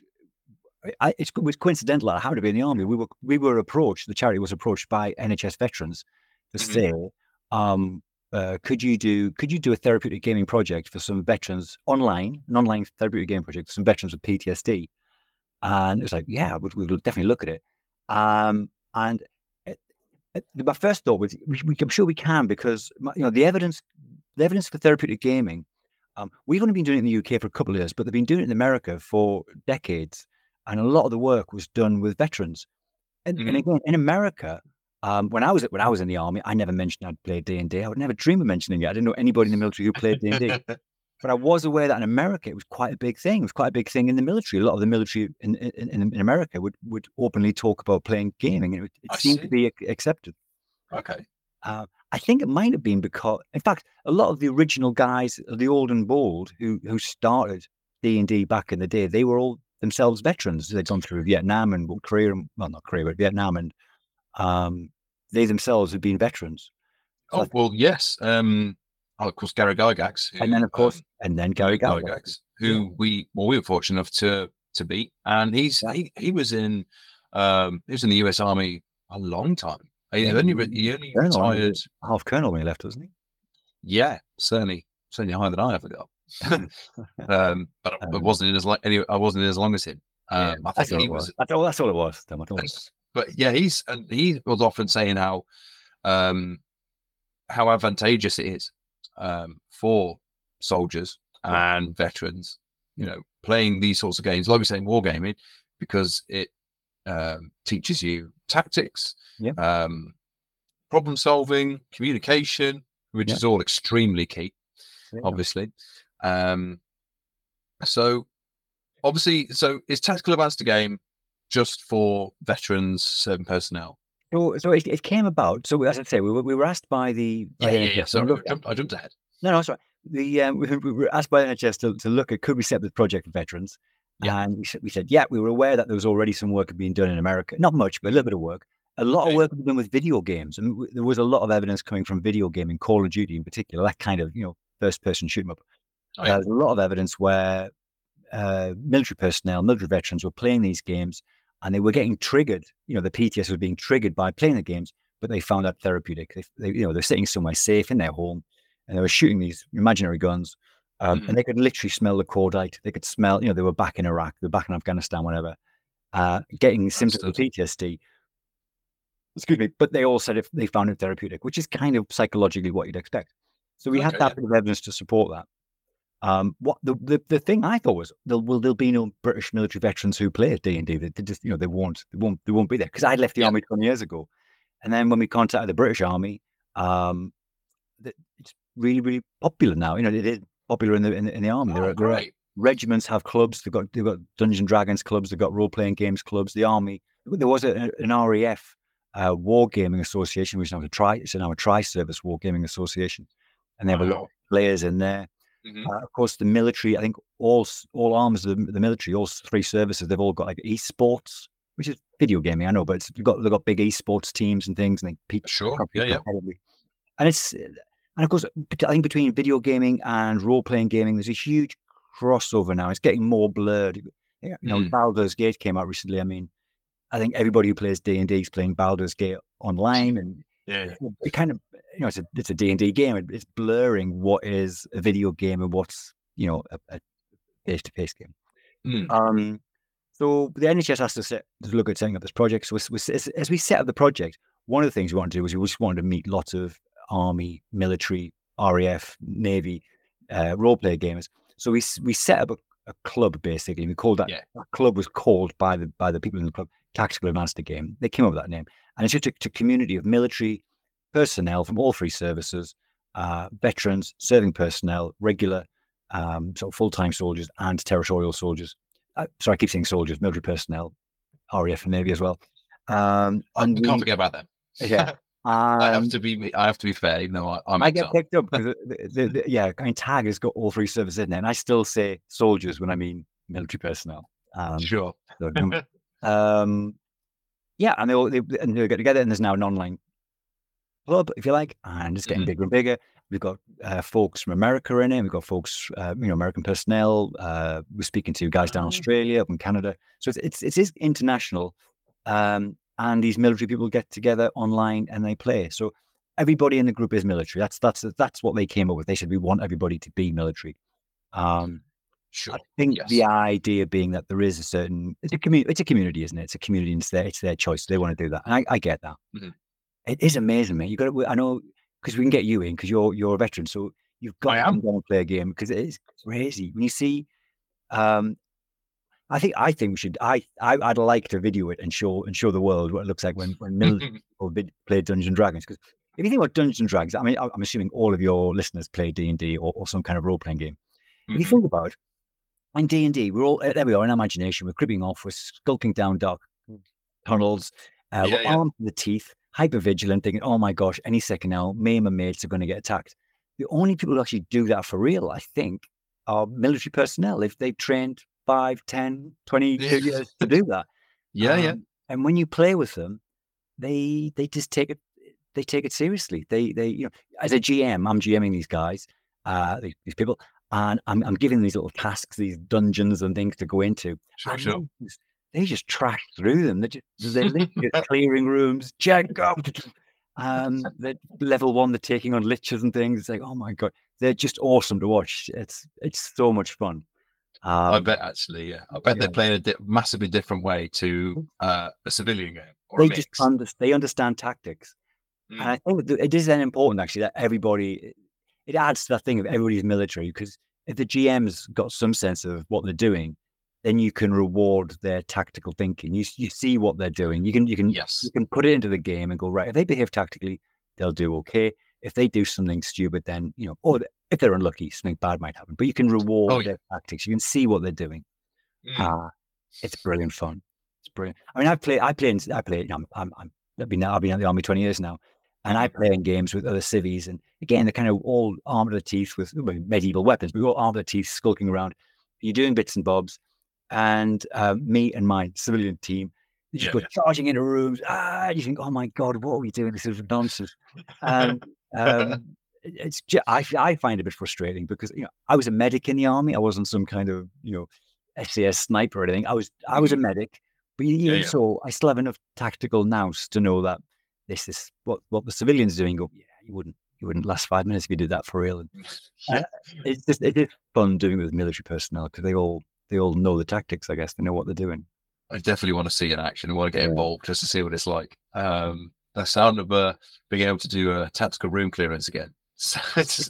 [SPEAKER 15] I, it's, it was coincidental. I happened to be in the army. We were we were approached. The charity was approached by N H S veterans to
[SPEAKER 14] Mhm.
[SPEAKER 15] say, um, uh, could you do could you do a therapeutic gaming project for some veterans online, an online therapeutic game project for some veterans with P T S D? And it was like, yeah, we we'll definitely look at it. Um, and it, it, my first thought was, we, we, I'm sure we can because my- you know the evidence, the evidence for therapeutic gaming. Um, we've only been doing it in the U K for a couple of years, but they've been doing it in America for decades, and a lot of the work was done with veterans. And, and
[SPEAKER 14] Mhm.
[SPEAKER 15] again, in America, um, when I was when I was in the army, I never mentioned I'd played D and D. I would never dream of mentioning it. I didn't know anybody in the military who played D and D. But I was aware that in America it was quite a big thing. It was quite a big thing in the military. A lot of the military in in, in, in America would, would openly talk about playing gaming, and it, it
[SPEAKER 14] I
[SPEAKER 15] seemed
[SPEAKER 14] see.
[SPEAKER 15] to be ac- accepted.
[SPEAKER 14] Okay.
[SPEAKER 15] Uh, I think it might have been because, in fact, a lot of the original guys, the old and bold, who who started D and D back in the day, they were all themselves veterans. They'd gone through Vietnam and well, Korea, and- well, not Korea, but Vietnam, and um, they themselves had been veterans. So I
[SPEAKER 14] Oh well, yes. Um, oh, of course, Gary Gygax, who,
[SPEAKER 15] And then, of course,
[SPEAKER 14] um,
[SPEAKER 15] and then Gary
[SPEAKER 14] Gary
[SPEAKER 15] Gygax.
[SPEAKER 14] Gygax, who we well we were fortunate enough to to beat, and he's he, he was in um he was in the U S Army a long time. He
[SPEAKER 15] Yeah,
[SPEAKER 14] only re- he only
[SPEAKER 15] Colonel, I think he
[SPEAKER 14] retired.
[SPEAKER 15] was half colonel when he left, wasn't he?
[SPEAKER 14] Yeah, certainly certainly higher than I ever got. um, but I
[SPEAKER 15] Um,
[SPEAKER 14] wasn't in as long. Anyway, I wasn't in as long as him.
[SPEAKER 15] Yeah,
[SPEAKER 14] Um, I
[SPEAKER 15] that's
[SPEAKER 14] think
[SPEAKER 15] all
[SPEAKER 14] he
[SPEAKER 15] it
[SPEAKER 14] was.
[SPEAKER 15] was. That's all. That's all it was. Tom, that's all it was.
[SPEAKER 14] But yeah, he's and he was often saying how um how advantageous it is um for soldiers and veterans, you know, playing these sorts of games, like we say in wargaming, because it um teaches you tactics,
[SPEAKER 15] Yeah.
[SPEAKER 14] um problem solving, communication, which
[SPEAKER 15] Yeah.
[SPEAKER 14] is all extremely key,
[SPEAKER 15] Yeah.
[SPEAKER 14] obviously. Um so obviously so is tactical advanced game just for veterans, certain personnel?
[SPEAKER 15] So, so it, it came about. So, as I say, we were, we were asked by the by
[SPEAKER 14] Yeah,
[SPEAKER 15] the
[SPEAKER 14] yeah,
[SPEAKER 15] N H S
[SPEAKER 14] yeah.
[SPEAKER 15] to
[SPEAKER 14] Sorry,
[SPEAKER 15] look
[SPEAKER 14] I jumped, I jumped ahead.
[SPEAKER 15] No, no, sorry. The um, we, we were asked by the N H S to, to look at could we set up the project for veterans,
[SPEAKER 14] Yeah.
[SPEAKER 15] and we said we said yeah. We were aware that there was already some work being done in America, not much, but a little bit of work. A lot
[SPEAKER 14] Okay.
[SPEAKER 15] of work was done with video games, and w- there was a lot of evidence coming from video gaming, Call of Duty in particular, that kind of you know first person shoot 'em up.
[SPEAKER 14] Oh,
[SPEAKER 15] Uh,
[SPEAKER 14] yeah.
[SPEAKER 15] there's a lot of evidence where uh, military personnel, military veterans were playing these games, and they were getting triggered. You know, the P T S was being triggered by playing the games, but they found that therapeutic. They, they you know, they're sitting somewhere safe in their home, and they were shooting these imaginary guns, um,
[SPEAKER 14] Mhm.
[SPEAKER 15] and they could literally smell the cordite. They could smell, you know, they were back in Iraq, they were back in Afghanistan, whatever, uh, getting symptoms of
[SPEAKER 14] Understood.
[SPEAKER 15] P T S D. Excuse me, but they all said if they found it therapeutic, which is kind of psychologically what you'd expect. So we had
[SPEAKER 14] Okay,
[SPEAKER 15] that
[SPEAKER 14] yeah.
[SPEAKER 15] bit of evidence to support that. Um, what the, the the thing I thought was there will there'll be no British military veterans who play at D and D. They, they just you know they won't they won't they won't be there because I left the
[SPEAKER 14] Yeah.
[SPEAKER 15] army twenty years ago, and then when we contacted the British Army, um, th- it's really really popular now. You know it is popular in the in the, in the army. there
[SPEAKER 14] Oh,
[SPEAKER 15] are, there are
[SPEAKER 14] great.
[SPEAKER 15] regiments have clubs. They've got they've got Dungeons and Dragons clubs. They've got role playing games clubs. The army there was a, an R A F uh, Wargaming Association, which is now a tri it's now a tri service Wargaming Association, and they have a lot
[SPEAKER 14] Wow.
[SPEAKER 15] of players in there.
[SPEAKER 14] Mhm.
[SPEAKER 15] Uh, of course, the military. I think all s- all arms of the, the military, all s- three services, they've all got like esports, which is video gaming. I know, but it's, they've got they've got big esports teams and things, and they peak
[SPEAKER 14] Sure.
[SPEAKER 15] compete
[SPEAKER 14] Yeah, yeah.
[SPEAKER 15] competitively. And it's And of course, I think between video gaming and role playing gaming, there's a huge crossover now. It's getting more blurred. You know,
[SPEAKER 14] Mm.
[SPEAKER 15] Baldur's Gate came out recently. I mean, I think everybody who plays D and D is playing Baldur's Gate online, and
[SPEAKER 14] Yeah.
[SPEAKER 15] it kind of, you know, it's a it's a D and D game. It- It's blurring what is a video game and what's, you know, a, a face-to-face game.
[SPEAKER 14] Mm.
[SPEAKER 15] Um, so the N H S has to, set, to look at setting up this project. So we, we, as, as we set up the project, one of the things we wanted to do was we just wanted to meet lots of army, military, R A F, Navy, uh, role play gamers. So we s- we set up a, a club basically. We called that,
[SPEAKER 14] Yeah.
[SPEAKER 15] that club was called by the by the people in the club Tactical Advanced Game. They came up with that name, and it's just a, it's a community of military personnel from all three services, uh, veterans, serving personnel, regular, um, sort of full time soldiers, and territorial soldiers. Uh, sorry, I keep saying soldiers, military personnel, R A F and Navy as well. Um,
[SPEAKER 14] I
[SPEAKER 15] and
[SPEAKER 14] can't
[SPEAKER 15] we-
[SPEAKER 14] forget about them.
[SPEAKER 15] yeah.
[SPEAKER 14] I have
[SPEAKER 15] Um,
[SPEAKER 14] to be. I have to be fair, even though I, I'm.
[SPEAKER 15] I get
[SPEAKER 14] exiled.
[SPEAKER 15] picked up because the, the, the, yeah, I mean, Tag has got all three services in there, and I still say soldiers when I mean military personnel. Um,
[SPEAKER 14] Sure.
[SPEAKER 15] so, um, um, yeah, and they all they, and they get together, and there's now an online club, if you like, and it's getting
[SPEAKER 14] Mhm.
[SPEAKER 15] bigger and bigger. We've got uh, folks from America in it. We've got folks, uh, you know, American personnel. Uh, we're speaking to guys down in Australia, up in Canada. So it's it's, it is international, um, and these military people get together online and they play. So everybody in the group is military. That's that's that's what they came up with. They said we want everybody to be military. Um,
[SPEAKER 14] Sure.
[SPEAKER 15] I think
[SPEAKER 14] Yes.
[SPEAKER 15] the idea being that there is a certain it's a community. It's a community, isn't it? It's a community, and it's their it's their choice. They want to do that, and I, I get that.
[SPEAKER 14] Mhm.
[SPEAKER 15] It is amazing, mate. You got to. I know because we can get you in because you're you're a veteran, so you've got
[SPEAKER 14] I
[SPEAKER 15] to
[SPEAKER 14] am.
[SPEAKER 15] come down and play a game because it is crazy when you see. Um, I think I think we should. I, I I'd like to video it and show and show the world what it looks like when when military people vid- play Dungeons and Dragons. Because if you think about Dungeons and Dragons, I mean, I- I'm assuming all of your listeners play D and D or, or some kind of role playing game. If you
[SPEAKER 14] Mhm.
[SPEAKER 15] think about it, in D and D, we're all there. We are in imagination. We're creeping off. We're skulking down dark tunnels. Uh,
[SPEAKER 14] Yeah,
[SPEAKER 15] we're
[SPEAKER 14] yeah.
[SPEAKER 15] armed to the teeth, hyper vigilant, thinking, "Oh my gosh, any second now, me and my mates are going to get attacked." The only people who actually do that for real, I think, are military personnel. If they've trained five, ten, twenty
[SPEAKER 14] Yeah.
[SPEAKER 15] years to do that.
[SPEAKER 14] Yeah, yeah.
[SPEAKER 15] Um, And when you play with them, they they just take it. They take it seriously. They they you know, as a G M, I'm GMing these guys, uh, these, these people, and I'm I'm giving them these little tasks, these dungeons and things to go into.
[SPEAKER 14] Sure,
[SPEAKER 15] and
[SPEAKER 14] sure.
[SPEAKER 15] they just, they just trash through them. They just they're literally just clearing rooms, check out. Um, they're level one, they're taking on liches and things. It's like, oh my god, they're just awesome to watch. It's it's so much fun. Um,
[SPEAKER 14] I bet actually, yeah. I bet
[SPEAKER 15] yeah.
[SPEAKER 14] they're playing a di- massively different way to uh, a civilian game or
[SPEAKER 15] they
[SPEAKER 14] a
[SPEAKER 15] just
[SPEAKER 14] mix.
[SPEAKER 15] under, they understand tactics.
[SPEAKER 14] Mm.
[SPEAKER 15] And I think that it is then important actually that everybody, it adds to that thing of everybody's military because if the G M's got some sense of what they're doing, then you can reward their tactical thinking. You you see what they're doing. You can you can
[SPEAKER 14] Yes.
[SPEAKER 15] you can put it into the game and go right. If they behave tactically, they'll do okay. If they do something stupid, then you know, or if they're unlucky, something bad might happen. But you can reward
[SPEAKER 14] Oh, yeah.
[SPEAKER 15] their tactics. You can see what they're doing.
[SPEAKER 14] Mm.
[SPEAKER 15] Uh, it's brilliant fun. It's brilliant. I mean, I play, I play, in, I play. You know, I'm, I'm, I'm, I've been, I've been in the army twenty years now, and I play in games with other civvies, and again, they're kind of all armed to the teeth with well, medieval weapons. But we're all armed to the teeth, skulking around. You're doing bits and bobs, and uh, me and my civilian team, they just
[SPEAKER 14] Yeah,
[SPEAKER 15] go charging into rooms. Ah, you think, oh my god, what are we doing? This is nonsense. And um, it- it's just, I, I find it a bit frustrating because you know I was a medic in the army. I wasn't some kind of you know S A S sniper or anything. I was I was a medic, but even
[SPEAKER 14] Mm-hmm. Yeah, yeah.
[SPEAKER 15] so, I still have enough tactical nous to know that this is what what the civilians are doing. Go, yeah, you wouldn't you wouldn't last five minutes if you did that for real. And,
[SPEAKER 14] Yeah.
[SPEAKER 15] uh, it's just it is fun doing it with military personnel because they all they all know the tactics. I guess they know what they're doing.
[SPEAKER 14] I definitely want to see in action. I want to get
[SPEAKER 15] Yeah.
[SPEAKER 14] involved just to see what it's like. Um, the sound of uh, being able to do a tactical room clearance again. So it's,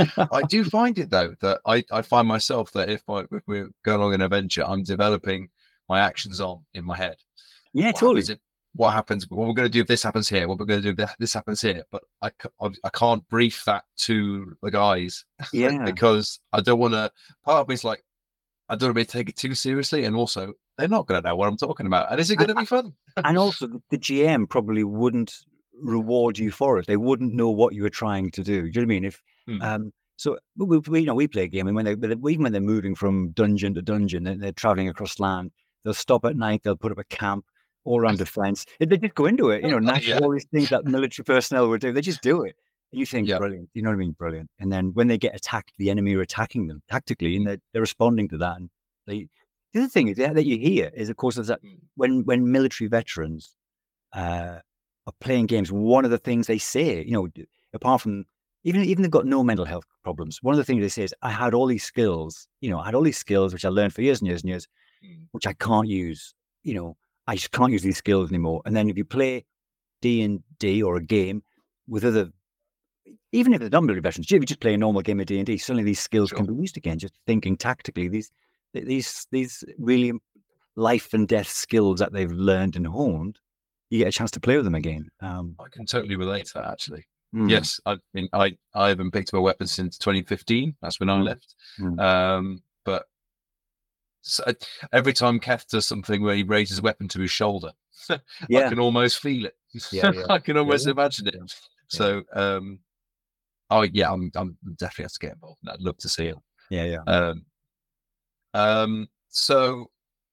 [SPEAKER 14] I do find it though that I, I find myself that if, I, if we're going along an adventure, I'm developing my actions on in my head.
[SPEAKER 15] Yeah,
[SPEAKER 14] What
[SPEAKER 15] totally.
[SPEAKER 14] happens if- what happens? What we're going to do if this happens here? What we're going to do if that- this happens here? But I, c- I, I can't brief that to the guys
[SPEAKER 15] Yeah.
[SPEAKER 14] because I don't want to. Part of me is like, I don't want to take it too seriously, and also they're not going to know what I'm talking about. And is it going to be fun?
[SPEAKER 15] And also, the, the G M probably wouldn't reward you for it. They wouldn't know what you were trying to do. Do you know what I mean? If
[SPEAKER 14] Hmm.
[SPEAKER 15] um, so, we, we you know we play a game, and when they but even when they're moving from dungeon to dungeon, and they're traveling across land, they'll stop at night. They'll put up a camp all around defense. They they just go into it. You know, naturally,
[SPEAKER 14] Yeah.
[SPEAKER 15] all these things that military personnel would do, they just do it. You think brilliant, you know what I mean? Brilliant. And then when they get attacked, the enemy are attacking them tactically, and they're, they're responding to that. And they, the other thing is that, that you hear is, of course, is that when when military veterans uh, are playing games, one of the things they say, you know, apart from even even they've got no mental health problems, one of the things they say is, I had all these skills, you know, I had all these skills which I learned for years and years and years, which I can't use. You know, I just can't use these skills anymore. And then if you play D and D or a game with other, even if they're not military veterans, if you just play a normal game of D and D, suddenly these skills sure. can be used again. Just thinking tactically, these these these really life and death skills that they've learned and honed, you get a chance to play with them again. Um,
[SPEAKER 14] I can totally relate to that, actually.
[SPEAKER 15] Mm.
[SPEAKER 14] Yes, I mean, I I haven't picked up a weapon since twenty fifteen. That's when I
[SPEAKER 15] Mm.
[SPEAKER 14] left.
[SPEAKER 15] Mm.
[SPEAKER 14] Um, but so every time Keth does something where he raises a weapon to his shoulder,
[SPEAKER 15] Yeah.
[SPEAKER 14] I can almost feel it.
[SPEAKER 15] Yeah, yeah.
[SPEAKER 14] I can almost
[SPEAKER 15] Yeah.
[SPEAKER 14] imagine it. So, um, oh yeah, I'm I'm definitely have to get involved. I'd love to see it.
[SPEAKER 15] Yeah, yeah.
[SPEAKER 14] Um, um, so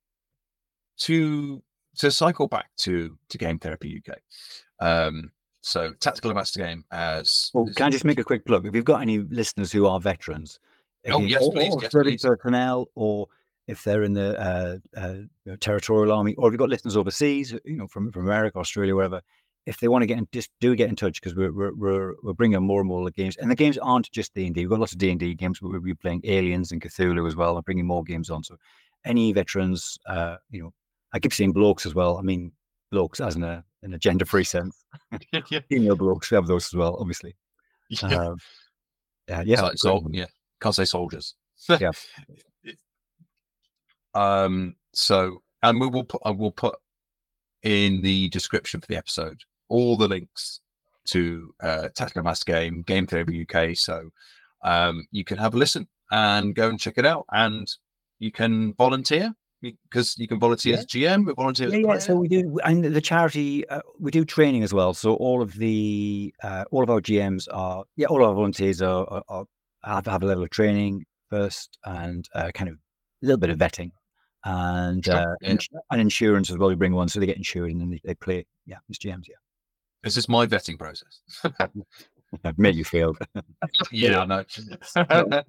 [SPEAKER 14] to to cycle back to to Game Therapy U K. Um, so Tactical Advanced Game as
[SPEAKER 15] Well, can I just make a quick plug? If you've got any listeners who are veterans,
[SPEAKER 14] Oh,
[SPEAKER 15] again,
[SPEAKER 14] yes,
[SPEAKER 15] or,
[SPEAKER 14] please,
[SPEAKER 15] or
[SPEAKER 14] yes,
[SPEAKER 15] serving
[SPEAKER 14] please.
[SPEAKER 15] personnel, or if they're in the uh, uh, you know, territorial army, or if you've got listeners overseas, you know, from, from America, Australia, wherever, if they want to get in, just do get in touch, because we're, we're we're we're bringing more and more games, and the games aren't just D and D. We've got lots of D and D games, but we'll be playing Aliens and Cthulhu as well, and bringing more games on. So, any veterans, uh, you know, I keep saying blokes as well. I mean blokes as in a in a gender free sense.
[SPEAKER 14] Yeah.
[SPEAKER 15] Female blokes, we have those as well, obviously.
[SPEAKER 14] Yeah.
[SPEAKER 15] Um, yeah, yeah,
[SPEAKER 14] It's like
[SPEAKER 15] great.
[SPEAKER 14] sol- yeah, can't say soldiers.
[SPEAKER 15] Yeah.
[SPEAKER 14] Um. So, and we will put I will put in the description for the episode all the links to uh, Tactical Mass Game, Game Theory U K. So, um, you can have a listen and go and check it out, and you can volunteer because you can volunteer
[SPEAKER 15] Yeah.
[SPEAKER 14] as G M, but volunteer as
[SPEAKER 15] Yeah, yeah.
[SPEAKER 14] player.
[SPEAKER 15] So we do, and the charity, uh, we do training as well. So all of the, uh, all of our G Ms are, yeah, all our volunteers are, are, are have, have a level of training first, and uh, kind of a little bit of vetting, and
[SPEAKER 14] Sure,
[SPEAKER 15] uh,
[SPEAKER 14] yeah.
[SPEAKER 15] ins- and insurance as well. We bring one, so they get insured, and then they, they play. Yeah, as G Ms. Yeah,
[SPEAKER 14] Is this my vetting process?
[SPEAKER 15] made you failed.
[SPEAKER 14] Yeah, I know.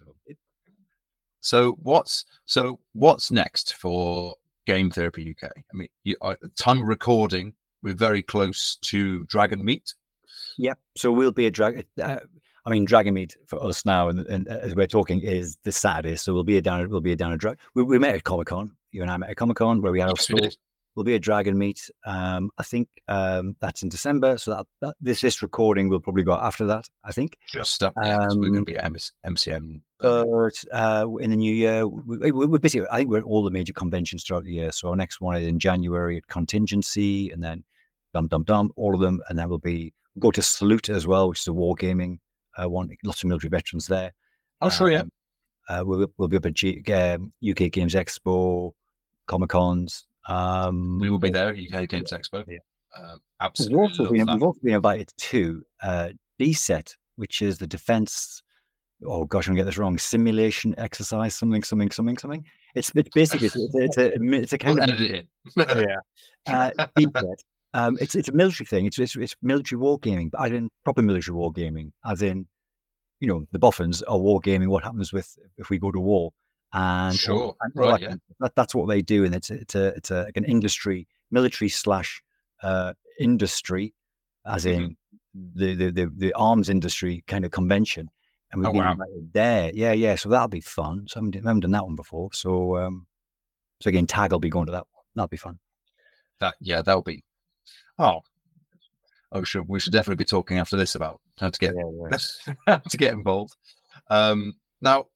[SPEAKER 14] So what's so what's next for Game Therapy U K? I mean, you, at the time of recording, we're very close to Dragon Meet.
[SPEAKER 15] Yep. So we'll be a drag. Uh, I mean, Dragon Meet for us now, and, and as we're talking, is this Saturday. So we'll be a down. We'll be a down a drag. We, we met at Comic Con. You and I met at Comic Con where we had our
[SPEAKER 14] Yes, we
[SPEAKER 15] stall.
[SPEAKER 14] did.
[SPEAKER 15] We'll be a Dragon Meet. Um, I think um, that's in December. So that, that this this recording will probably go out after that. I think.
[SPEAKER 14] Just up. Yeah, 'cause we're going
[SPEAKER 15] Um,
[SPEAKER 14] to be at M C M.
[SPEAKER 15] But uh, in the new year, we, we, we're busy. I think we're at all the major conventions throughout the year. So our next one is in January at Contingency, and then Dum Dum Dum, all of them, and then we'll be we'll go to Salute as well, which is a wargaming uh, one. Lots of military veterans there.
[SPEAKER 14] Oh, sure, yeah.
[SPEAKER 15] Um, uh, we'll we'll be up at G, um, U K Games Expo, Comic Cons. Um,
[SPEAKER 14] We will be there at U K Games Expo.
[SPEAKER 15] Yeah.
[SPEAKER 14] Um,
[SPEAKER 15] We've
[SPEAKER 14] absolutely.
[SPEAKER 15] also
[SPEAKER 14] love
[SPEAKER 15] been,
[SPEAKER 14] that.
[SPEAKER 15] we've also been invited to uh, D SET, which is the defense. Oh gosh, I'm gonna get this wrong. Simulation exercise, something, something, something, something. It's, it's basically it's, a- it's a it's a kind
[SPEAKER 14] We'll
[SPEAKER 15] of
[SPEAKER 14] edit it in.
[SPEAKER 15] yeah. Uh, D SET. Um, it's it's a military thing. It's it's, it's military wargaming, but I didn't proper military wargaming, as in, you know, the Boffins are wargaming. What happens with if we go to war? And
[SPEAKER 14] Sure,
[SPEAKER 15] and all
[SPEAKER 14] right,
[SPEAKER 15] that,
[SPEAKER 14] yeah.
[SPEAKER 15] that, that's what they do, and it's it's a it's a like an industry, military slash uh, industry, as
[SPEAKER 14] Mm-hmm.
[SPEAKER 15] in the, the the the arms industry kind of convention. And we've
[SPEAKER 14] Oh,
[SPEAKER 15] been
[SPEAKER 14] wow.
[SPEAKER 15] invited there. Yeah, yeah. So that'll be fun. So I haven't, I haven't done that one before. So um, so again, Tag will be going to that one. That'll be fun.
[SPEAKER 14] That yeah, that'll be. Oh, oh, sure. We should definitely be talking after this about how to get how to get involved. Um, now,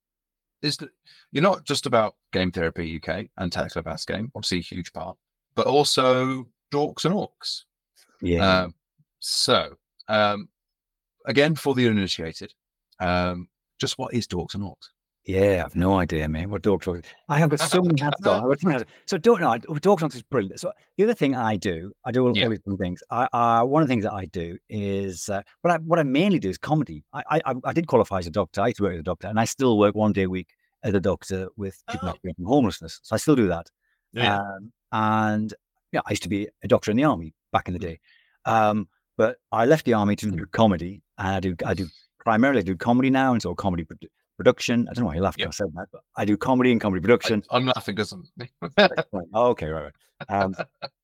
[SPEAKER 14] is the, you're not just about Game Therapy U K and Tactical Advanced Game, obviously a huge part, but also Dorks and Orcs.
[SPEAKER 15] Yeah.
[SPEAKER 14] Um, so, um, again, for the uninitiated, um, just what is Dorks and Orcs?
[SPEAKER 15] Yeah, I've no idea, man. What dog talk? I have got so many hats on. I've got so many hats. So don't know. Dog talk is brilliant. So the other thing I do, I do all,
[SPEAKER 14] Yeah.
[SPEAKER 15] all these different things. I uh, one of the things that I do is uh, what I what I mainly do is comedy. I I, I did qualify as a doctor. I used to work as a doctor, and I still work one day a week as a doctor with people
[SPEAKER 14] Oh.
[SPEAKER 15] from homelessness. So I still do that.
[SPEAKER 14] Yeah.
[SPEAKER 15] Um, and yeah, I used to be a doctor in the army back in the day. Um, but I left the army to do comedy, And I do I do primarily do comedy now, and so comedy produ- production. I don't know why you laughed when I said that, but I do comedy and comedy production.
[SPEAKER 14] I, I'm laughing because I'm.
[SPEAKER 15] Oh, okay, right, right. Um,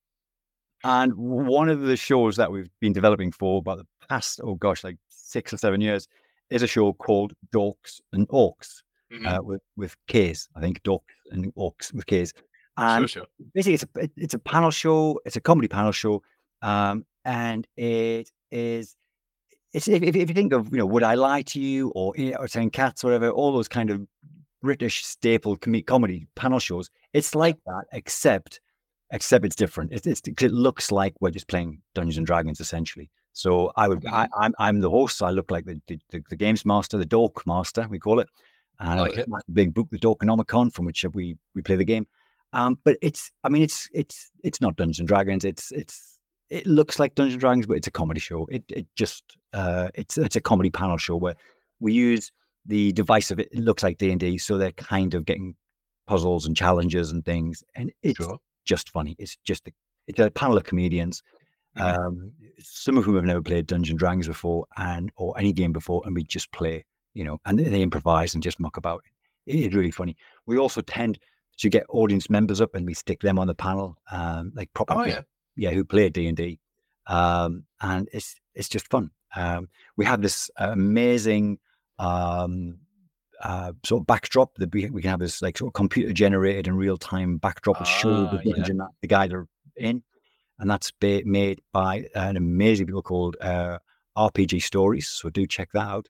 [SPEAKER 15] and one of the shows that we've been developing for about the past, oh gosh, like six or seven years, is a show called Dorks and Orcs,
[SPEAKER 14] Mhm.
[SPEAKER 15] uh, with with K's. I think Dorks and Orcs with K's. And
[SPEAKER 14] Sure, sure.
[SPEAKER 15] basically, it's a it- it's a panel show. It's a comedy panel show, um, and it is. It's if, if if you think of, you know, Would I Lie to You, or eh, or Ten Cats, or whatever, all those kind of British staple com- comedy panel shows. It's like that, except except it's different. It, it's, it looks like we're just playing Dungeons and Dragons essentially. So I would I, I'm I'm the host. So I look like the, the the the games master, the dork master, we call it. And
[SPEAKER 14] Like it.
[SPEAKER 15] a big book, the Dorkonomicon, from which we we play the game. Um, but it's I mean it's it's it's not Dungeons and Dragons. It's it's it looks like Dungeons and Dragons, but it's a comedy show. It it just uh it's it's a comedy panel show where we use the device of it. It looks like D and D, so they're kind of getting puzzles and challenges and things, and it's just funny. It's just a, it's a panel of comedians, um, some of whom have never played Dungeons and Dragons before, and or any game before, and we just play, you know, and they, they improvise and just muck about. It is really funny. We also tend to get audience members up, and we stick them on the panel, um, like proper,
[SPEAKER 14] Oh, yeah.
[SPEAKER 15] yeah, who play D and D, um, and it's it's just fun. Um, we have this amazing um, uh, sort of backdrop that we, we can have this like sort of computer generated and real time backdrop that shows
[SPEAKER 14] Ah,
[SPEAKER 15] the
[SPEAKER 14] yeah.
[SPEAKER 15] dungeon that the guys are in, and that's ba- made by an amazing people called uh, R P G Stories. So do check that out.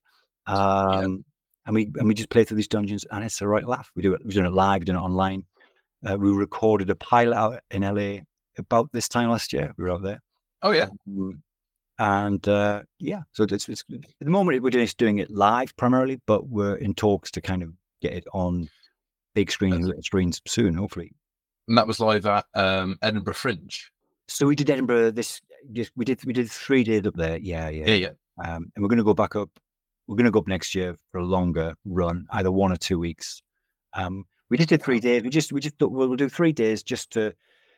[SPEAKER 15] Um, And we and we just play through these dungeons, and it's a right laugh. We do it. We're doing it live, doing it online. Uh, we recorded a pilot out in L A about this time last year. We were out there.
[SPEAKER 14] Oh yeah.
[SPEAKER 15] Um, and uh, yeah, so it's, it's at the moment we're just doing it live primarily, but we're in talks to kind of get it on big screens, little screens soon, hopefully.
[SPEAKER 14] And that was live at um, Edinburgh Fringe.
[SPEAKER 15] So we did Edinburgh. This just we did we did three days up there. Yeah, yeah,
[SPEAKER 14] Yeah, yeah.
[SPEAKER 15] Um, and we're going to go back up. We're going to go up next year for a longer run, either one or two weeks. Um, we just did three days. We just we just thought we'll, we'll do three days just to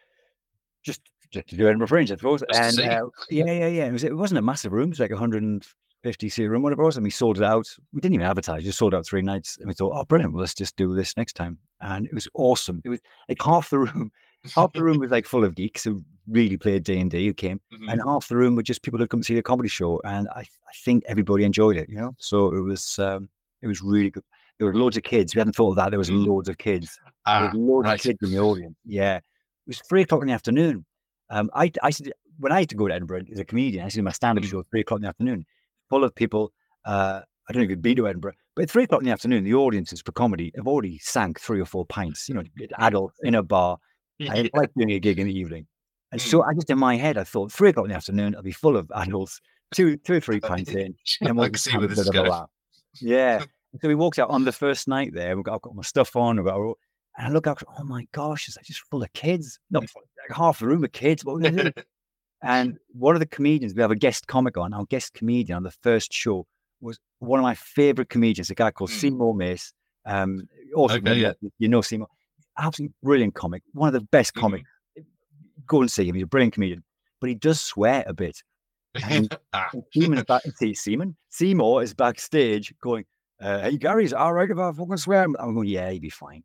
[SPEAKER 15] just just to do Edinburgh Fringe, I suppose.
[SPEAKER 14] Just to
[SPEAKER 15] And
[SPEAKER 14] see.
[SPEAKER 15] uh, yeah, yeah, yeah. It was it wasn't a massive room. It was like a hundred and fifty seat room, whatever it was, and we sold it out. We didn't even advertise. Just sold out three nights, and we thought, oh, brilliant. Well, let's just do this next time. And it was awesome. It was like half the room. Half the room was like full of geeks who really played D and D who came,
[SPEAKER 14] Mhm.
[SPEAKER 15] and half the room were just people who come to see the comedy show. And I, I think everybody enjoyed it, you know. So it was, um, it was really good. There were loads of kids. We hadn't thought of that. There was loads of kids. There
[SPEAKER 14] Ah,
[SPEAKER 15] was loads
[SPEAKER 14] right.
[SPEAKER 15] of kids in the audience. Yeah, it was three o'clock in the afternoon. Um, I, I said when I had to go to Edinburgh as a comedian, I used to do my stand-up show at three o'clock in the afternoon, full of people. Uh, I don't know if you've been to Edinburgh, but at three o'clock in the afternoon, the audiences for comedy have already sank three or four pints. You know, adults in a bar. I didn't like doing a gig in the evening. And so I just, in my head, I thought three o'clock in the afternoon, I'll be full of adults, two, two or three pints in, and we'll
[SPEAKER 14] I can
[SPEAKER 15] just
[SPEAKER 14] see
[SPEAKER 15] have
[SPEAKER 14] where
[SPEAKER 15] a
[SPEAKER 14] this
[SPEAKER 15] bit
[SPEAKER 14] is
[SPEAKER 15] of a
[SPEAKER 14] going.
[SPEAKER 15] laugh. Yeah. So we walked out on the first night there. We've got, I've got my stuff on. We've got our, and I look out, oh my gosh, it's like just full of kids. Not full, like half the room of kids. What are we gonna do? And one of the comedians, we have a guest comic on. Our guest comedian on the first show was one of my favorite comedians, a guy called Seymour Mace. Um, also,
[SPEAKER 14] Okay,
[SPEAKER 15] you,
[SPEAKER 14] yeah.
[SPEAKER 15] know, you know Seymour, absolutely brilliant comic, one of the best comics. Go and see him; he's a brilliant comedian, but he does swear a bit. And
[SPEAKER 14] Ah.
[SPEAKER 15] Seaman, back, see, Seaman, Seymour is backstage going, uh, "Hey Gary, is it all right if I fucking swear?" I'm going, "Yeah, he'd be fine."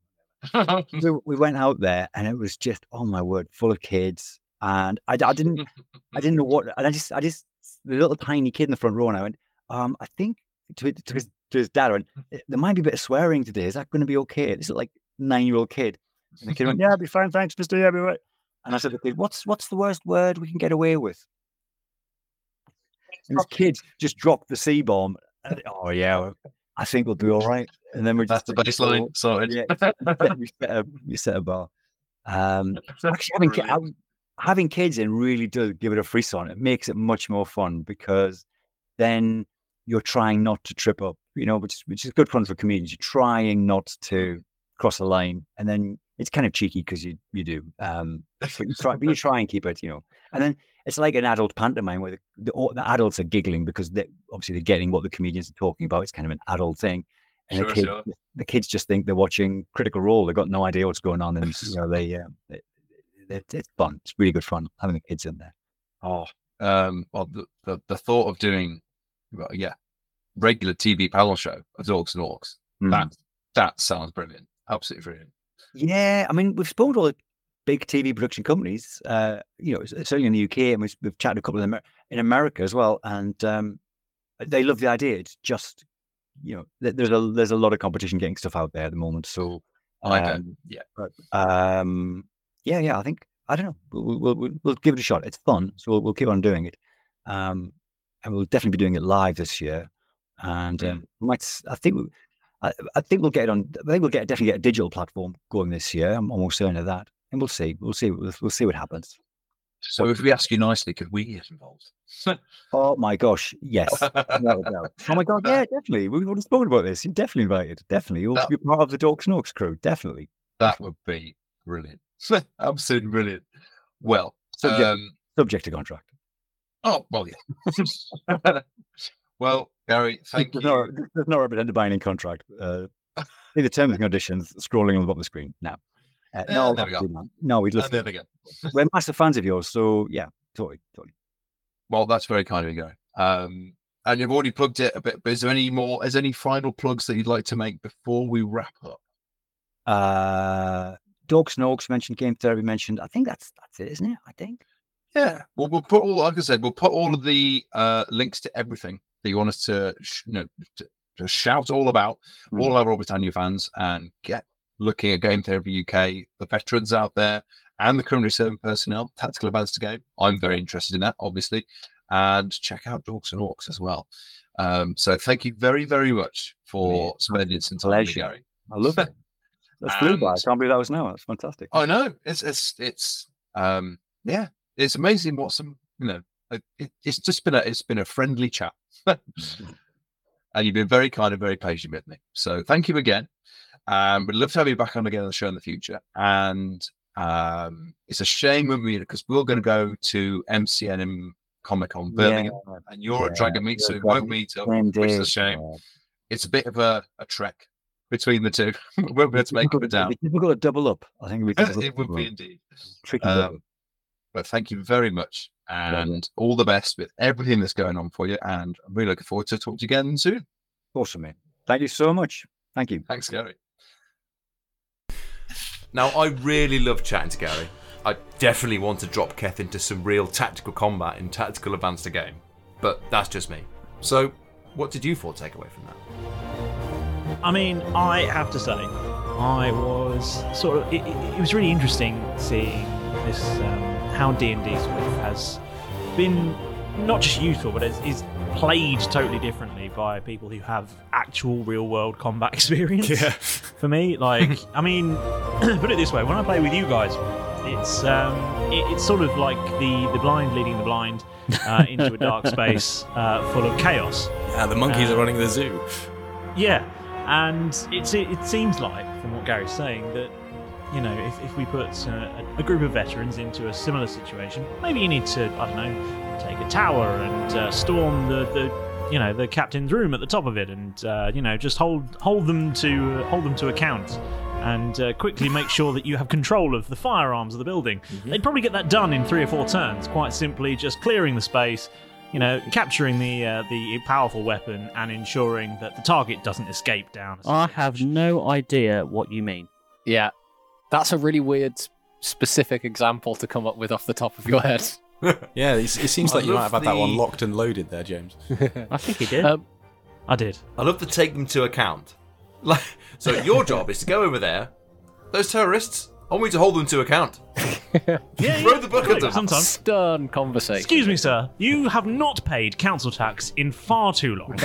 [SPEAKER 15] So we went out there, and it was just, oh my word, full of kids, and I, I didn't, I didn't know what, and I just, I just, the little tiny kid in the front row, and I went, um, I think to, to his to his dad, I went, there might be a bit of swearing today. Is that going to be okay? This is like nine year old kid, and the kid went, "Yeah, I'll be fine, thanks, Mister Yeah, I'll be right." And I said to the kid, "What's what's the worst word we can get away with?" And this kid just dropped the C bomb. Oh yeah, well, I think we'll be all right. And then we're
[SPEAKER 14] That's
[SPEAKER 15] just
[SPEAKER 14] the baseline sorted.
[SPEAKER 15] Yeah, we set a we set a bar. Um, actually, having ki- having- having kids in really does give it a frisson. It makes it much more fun because then you're trying not to trip up. You know, which which is good fun for comedians. You're trying not to cross the line, and then it's kind of cheeky because you you do. Um, but you try, but you try and keep it, you know. And then it's like an adult pantomime where the, the, all- the adults are giggling because they obviously they're getting what the comedians are talking about. It's kind of an adult thing, and
[SPEAKER 14] Sure,
[SPEAKER 15] the kids
[SPEAKER 14] sure.
[SPEAKER 15] the kids just think they're watching Critical Role. They've got no idea what's going on, and you know they, uh, they, they it's fun. It's really good fun having the kids in there.
[SPEAKER 14] Oh, um, well, the, the the thought of doing well, yeah, regular T V panel show of Dorks and Orcs.
[SPEAKER 15] Mm.
[SPEAKER 14] That that sounds brilliant. Absolutely brilliant.
[SPEAKER 15] Yeah, I mean, we've spoken to all the big T V production companies, uh, you know, certainly in the U K, and we've, we've chatted to a couple of them in America as well, and um, they love the idea. It's just, you know, th- there's a there's a lot of competition getting stuff out there at the moment. So,
[SPEAKER 14] I know.
[SPEAKER 15] um,
[SPEAKER 14] Yeah.
[SPEAKER 15] but, um, yeah, yeah, I think I don't know. We'll, we'll we'll we'll give it a shot. It's fun, so we'll, we'll keep on doing it, um, and we'll definitely be doing it live this year. And um, we might, s- I think, we, I, I think we'll get it on. I think we'll get definitely get a digital platform going this year. I'm almost certain of that, and we'll see. We'll see. We'll, we'll see what happens.
[SPEAKER 14] So if we ask you nicely, could we get involved?
[SPEAKER 15] Oh my gosh, yes. Without a doubt. Oh my god, yeah, definitely. We've already spoken about this. You're definitely invited. Definitely. You'll
[SPEAKER 14] That-
[SPEAKER 15] be part of the Dorks and Orcs crew. Definitely.
[SPEAKER 14] That would be brilliant. Absolutely brilliant. Well,
[SPEAKER 15] Subject,
[SPEAKER 14] um,
[SPEAKER 15] subject to contract.
[SPEAKER 14] oh well, yeah. Well, Gary, thank
[SPEAKER 15] there's
[SPEAKER 14] you.
[SPEAKER 15] No, there's no represented by any contract. Uh, see the terms and conditions scrolling on the bottom of the screen now. Uh,
[SPEAKER 14] Yeah,
[SPEAKER 15] no,
[SPEAKER 14] there we go.
[SPEAKER 15] absolutely not. no, we'd love
[SPEAKER 14] And there we
[SPEAKER 15] to.
[SPEAKER 14] go.
[SPEAKER 15] We're massive fans of yours, so yeah, totally, totally.
[SPEAKER 14] Well, that's very kind of you, Gary. Um, and you've already plugged it a bit, but is there any more? Is there any final plugs that you'd like to make before we wrap up?
[SPEAKER 15] Uh, Dorks and Orcs mentioned, Game Therapy mentioned. I think that's that's it, isn't it? I think.
[SPEAKER 14] Yeah. Well, we'll put all, like I said, we'll put all of the uh, links to everything that you want us to, sh- you know, to, to shout all about,
[SPEAKER 15] Mm.
[SPEAKER 14] all our Royal Britannia fans, and get looking at Game Therapy U K, the veterans out there, and the currently serving personnel, tactical advance to game. I'm very interested in that, obviously, and check out Dorks and Orcs as well. Um, so thank you very, very much for spending some time with me,
[SPEAKER 15] Pleasure.
[SPEAKER 14] Gary.
[SPEAKER 15] I love it. That's flew by. I
[SPEAKER 14] And-
[SPEAKER 15] can't believe that was now. That's fantastic.
[SPEAKER 14] I know it's it's it's um yeah, it's amazing what some you know it, it- it's just been a it's been a friendly chat, and you've been very kind and very patient with me. So thank you again. Um, we'd love to have you back on again on the show in the future. And um, it's a shame when we because we're going to go to M C N M Comic Con Birmingham,
[SPEAKER 15] Yeah.
[SPEAKER 14] and you're at
[SPEAKER 15] Yeah,
[SPEAKER 14] Dragon Meet, so
[SPEAKER 15] you're
[SPEAKER 14] we
[SPEAKER 15] at
[SPEAKER 14] won't
[SPEAKER 15] Dragon
[SPEAKER 14] meet up,
[SPEAKER 15] Same
[SPEAKER 14] which is
[SPEAKER 15] day.
[SPEAKER 14] a shame.
[SPEAKER 15] Yeah.
[SPEAKER 14] It's a bit of a, a trek between the two. we won't be able to make it down.
[SPEAKER 15] We've got to double up. I think we
[SPEAKER 14] It would be indeed.
[SPEAKER 15] tricky.
[SPEAKER 14] Um,
[SPEAKER 15] double.
[SPEAKER 14] but thank you very much, and all the best with everything that's going on for you. And I'm really looking forward to talk to you again soon.
[SPEAKER 15] Awesome, man. Thank you so much. Thank you.
[SPEAKER 14] Thanks, Gary.
[SPEAKER 8] Now, I really love chatting to Gary. I definitely want to drop Keth into some real tactical combat in Tactical Advanced a Game, but that's just me. So, what did you four take away from that?
[SPEAKER 5] I mean, I have to say, I was sort of. It, it, it was really interesting seeing this um, how D and D sort of has been not just useful, but is, is played totally differently by people who have actual real-world combat experience.
[SPEAKER 9] Yeah.
[SPEAKER 5] For me, like, I mean, put it this way: when I play with you guys, it's um, it, it's sort of like the the blind leading the blind uh, into a dark space uh, full of chaos.
[SPEAKER 9] Yeah, the monkeys
[SPEAKER 5] Uh,
[SPEAKER 9] are running the zoo.
[SPEAKER 5] Yeah, and it's it, it seems like, from what Gary's saying, that you know if, if we put uh, a, a group of veterans into a similar situation, maybe you need to I don't know take a tower and uh, storm the, the you know the captain's room at the top of it, and uh, you know just hold hold them to hold them to account. And uh, quickly make sure that you have control of the firearms of the building.
[SPEAKER 9] Mm-hmm.
[SPEAKER 5] They'd probably get that done in three or four turns, quite simply just clearing the space, you know, capturing the uh, the powerful weapon and ensuring that the target doesn't escape down.
[SPEAKER 4] I have no idea what you mean.
[SPEAKER 7] Yeah, that's a really weird, specific example to come up with off the top of your head.
[SPEAKER 9] Yeah, it, it seems
[SPEAKER 8] I
[SPEAKER 9] like you might
[SPEAKER 8] love
[SPEAKER 9] have had that one
[SPEAKER 8] the-
[SPEAKER 9] locked and loaded there, James.
[SPEAKER 4] I think he did.
[SPEAKER 7] Um,
[SPEAKER 5] I did.
[SPEAKER 8] I love to take them to account. Like, so your job is to go over there. Those terrorists, I want you to hold them to account.
[SPEAKER 5] Yeah,
[SPEAKER 8] Throw
[SPEAKER 5] yeah,
[SPEAKER 8] the book at them.
[SPEAKER 5] Sometimes.
[SPEAKER 7] Stern conversation.
[SPEAKER 5] Excuse me, sir. You have not paid council tax in far too long.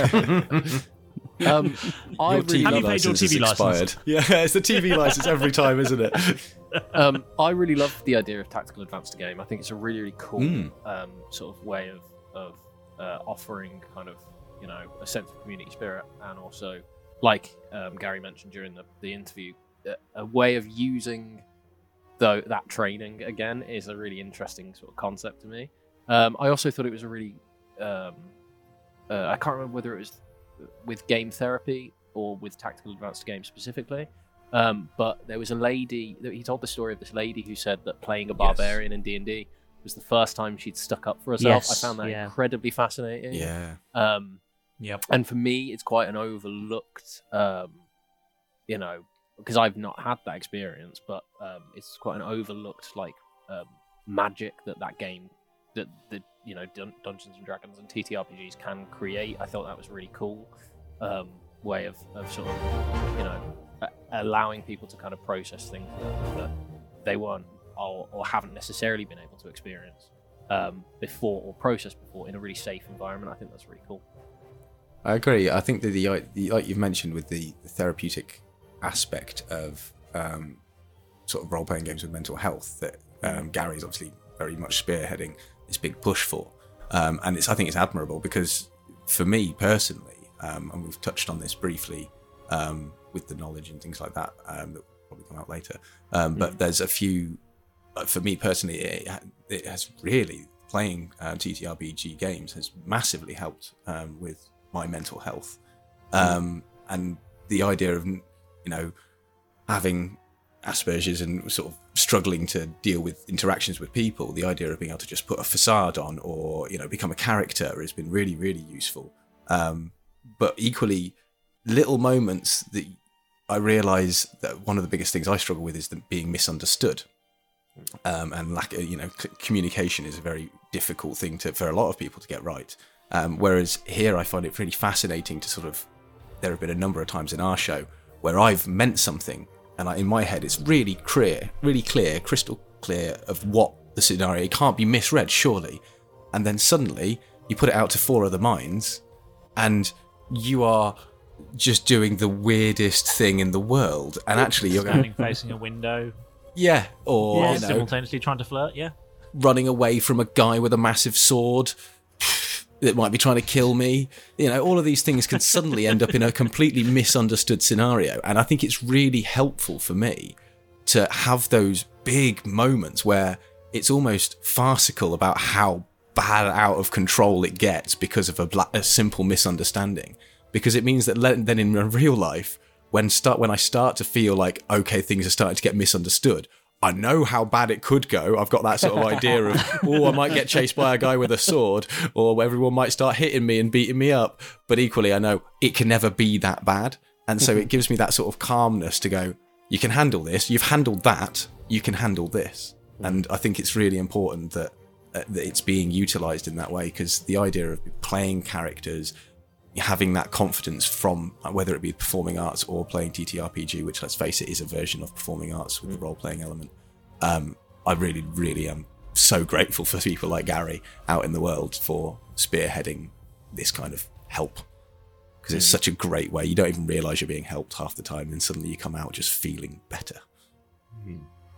[SPEAKER 7] Um, I
[SPEAKER 9] Your
[SPEAKER 7] really,
[SPEAKER 9] T V
[SPEAKER 5] Have you paid your
[SPEAKER 9] license
[SPEAKER 5] T V
[SPEAKER 9] is
[SPEAKER 5] license?
[SPEAKER 9] expired. Yeah, it's the T V license every time, isn't it?
[SPEAKER 7] um, I really love the idea of Tactical Advanced game. I think it's a really, really cool
[SPEAKER 9] Mm.
[SPEAKER 7] um, sort of way of, of uh, offering kind of, you know, a sense of community spirit, and also, like um, Gary mentioned during the, the interview, a, a way of using though that training again is a really interesting sort of concept to me. Um, I also thought it was a really, um, uh, I can't remember whether it was with game therapy or with Tactical Advanced game specifically. Um, but there was a lady, he told the story of this lady who said that playing a barbarian in D and D was the first time she'd stuck up for herself.
[SPEAKER 4] Yes,
[SPEAKER 7] I found that
[SPEAKER 4] yeah.
[SPEAKER 7] incredibly fascinating.
[SPEAKER 9] Yeah.
[SPEAKER 7] Um,
[SPEAKER 5] Yep.
[SPEAKER 7] And for me, it's quite an overlooked, um, you know, because I've not had that experience, but um, it's quite an overlooked like um, magic that that game, that the you know Dun- Dungeons and Dragons and T T R P Gs can create. I thought that was really cool um, way of, of sort of you know uh, allowing people to kind of process things that, that they weren't or, or haven't necessarily been able to experience um, before or process before in a really safe environment. I think that's really cool.
[SPEAKER 9] I agree. I think that the, the like you've mentioned with the, the therapeutic aspect of um, sort of role-playing games with mental health that um, Gary's obviously very much spearheading this big push for, um, and it's I think it's admirable because for me personally, um, and we've touched on this briefly um, with the knowledge and things like that um, that will probably come out later, um, but there's a few. For me personally, it, it has really playing uh, T T R P G games has massively helped um, with my mental health, um, and the idea of you know having Asperger's and sort of struggling to deal with interactions with people, the idea of being able to just put a facade on or you know become a character has been really really useful. Um, but equally, little moments that I realise that one of the biggest things I struggle with is the being misunderstood. Um, and lack of, you know, c- communication is a very difficult thing to for a lot of people to get right. Um, whereas here, I find it really fascinating to sort of. There have been a number of times in our show where I've meant something, and I, in my head, it's really clear, really clear, crystal clear of what the scenario. It can't be misread, surely. And then suddenly, you put it out to four other minds, and you are just doing the weirdest thing in the world. And actually, you're
[SPEAKER 5] standing
[SPEAKER 9] going
[SPEAKER 5] facing a window.
[SPEAKER 9] Yeah, or
[SPEAKER 5] yeah,
[SPEAKER 9] you know,
[SPEAKER 5] simultaneously trying to flirt. Yeah,
[SPEAKER 9] running away from a guy with a massive sword that might be trying to kill me. You know, all of these things can suddenly end up in a completely misunderstood scenario. And I think it's really helpful for me to have those big moments where it's almost farcical about how bad out of control it gets because of a, bla- a simple misunderstanding. Because it means that le- then in real life, when start when I start to feel like, okay, things are starting to get misunderstood, I know how bad it could go. I've got that sort of idea of, oh, I might get chased by a guy with a sword, or everyone might start hitting me and beating me up. But equally, I know it can never be that bad. And so it gives me that sort of calmness to go, you can handle this. You've handled that. You can handle this. And I think it's really important that, uh, that it's being utilised in that way, because the idea of playing characters, having that confidence from whether it be performing arts or playing T T R P G, which, let's face it, is a version of performing arts with the role-playing element. Um, I really, really am so grateful for people like Gary out in the world for spearheading this kind of help, because it's such a great way. You don't even realise you're being helped half the time, and suddenly you come out just feeling better.
[SPEAKER 8] Mm.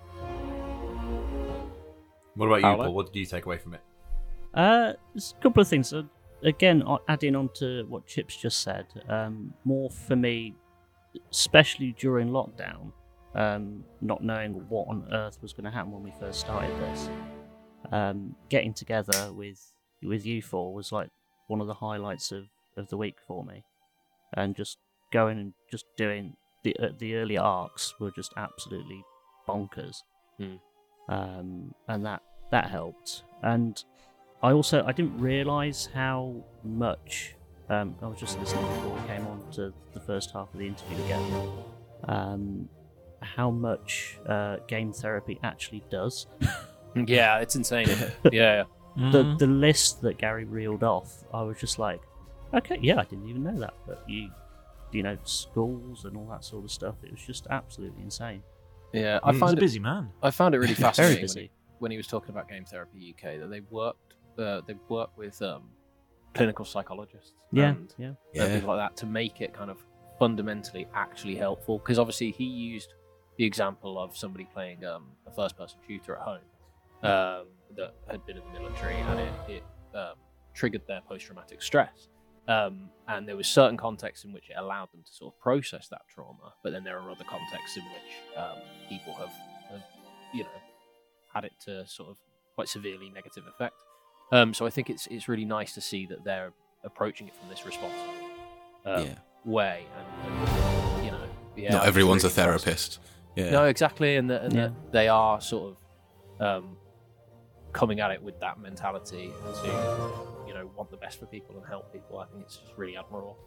[SPEAKER 8] What about you, Paul? What did you take away from it?
[SPEAKER 4] Uh, there's a couple of things. Uh, Again, adding on to what Chips just said, um, more for me, especially during lockdown, um, not knowing what on earth was going to happen when we first started this, um, getting together with with you four was like one of the highlights of, of the week for me, and just going and just doing the uh, the early arcs were just absolutely bonkers,
[SPEAKER 7] mm.
[SPEAKER 4] um, and that that helped. And I also I didn't realise how much um, I was just listening before we came on to the first half of the interview again. Um, how much uh, game therapy actually does.
[SPEAKER 7] Yeah, it's insane. yeah.
[SPEAKER 4] The
[SPEAKER 5] Mm-hmm.
[SPEAKER 4] the list that Gary reeled off, I was just like, okay, yeah, I didn't even know that. But you, you know, schools and all that sort of stuff. It was just absolutely insane.
[SPEAKER 7] Yeah, I
[SPEAKER 5] He's
[SPEAKER 7] found
[SPEAKER 5] a
[SPEAKER 7] it,
[SPEAKER 5] busy man.
[SPEAKER 7] I found it really
[SPEAKER 4] Very
[SPEAKER 7] fascinating when
[SPEAKER 4] busy.
[SPEAKER 7] he, when he was talking about Game Therapy U K that they worked uh, they work with um, clinical psychologists
[SPEAKER 4] Yeah,
[SPEAKER 7] and
[SPEAKER 4] yeah.
[SPEAKER 7] uh,
[SPEAKER 9] Yeah.
[SPEAKER 7] people like that to make it kind of fundamentally actually helpful. Because obviously he used the example of somebody playing um, a first-person shooter at home um, that had been in the military, and it, it um, triggered their post-traumatic stress. Um, and there was certain contexts in which it allowed them to sort of process that trauma, but then there are other contexts in which um, people have, have, you know, had it to sort of quite severely negative effect. Um, so I think it's it's really nice to see that they're approaching it from this responsible um,
[SPEAKER 9] Yeah.
[SPEAKER 7] way, and, and you know, yeah,
[SPEAKER 9] Not
[SPEAKER 7] it's
[SPEAKER 9] everyone's
[SPEAKER 7] really
[SPEAKER 9] a therapist. Yeah.
[SPEAKER 7] No, exactly, and that, and
[SPEAKER 4] Yeah.
[SPEAKER 7] that they are sort of um, coming at it with that mentality to, you know, want the best for people and help people. I think it's just really admirable.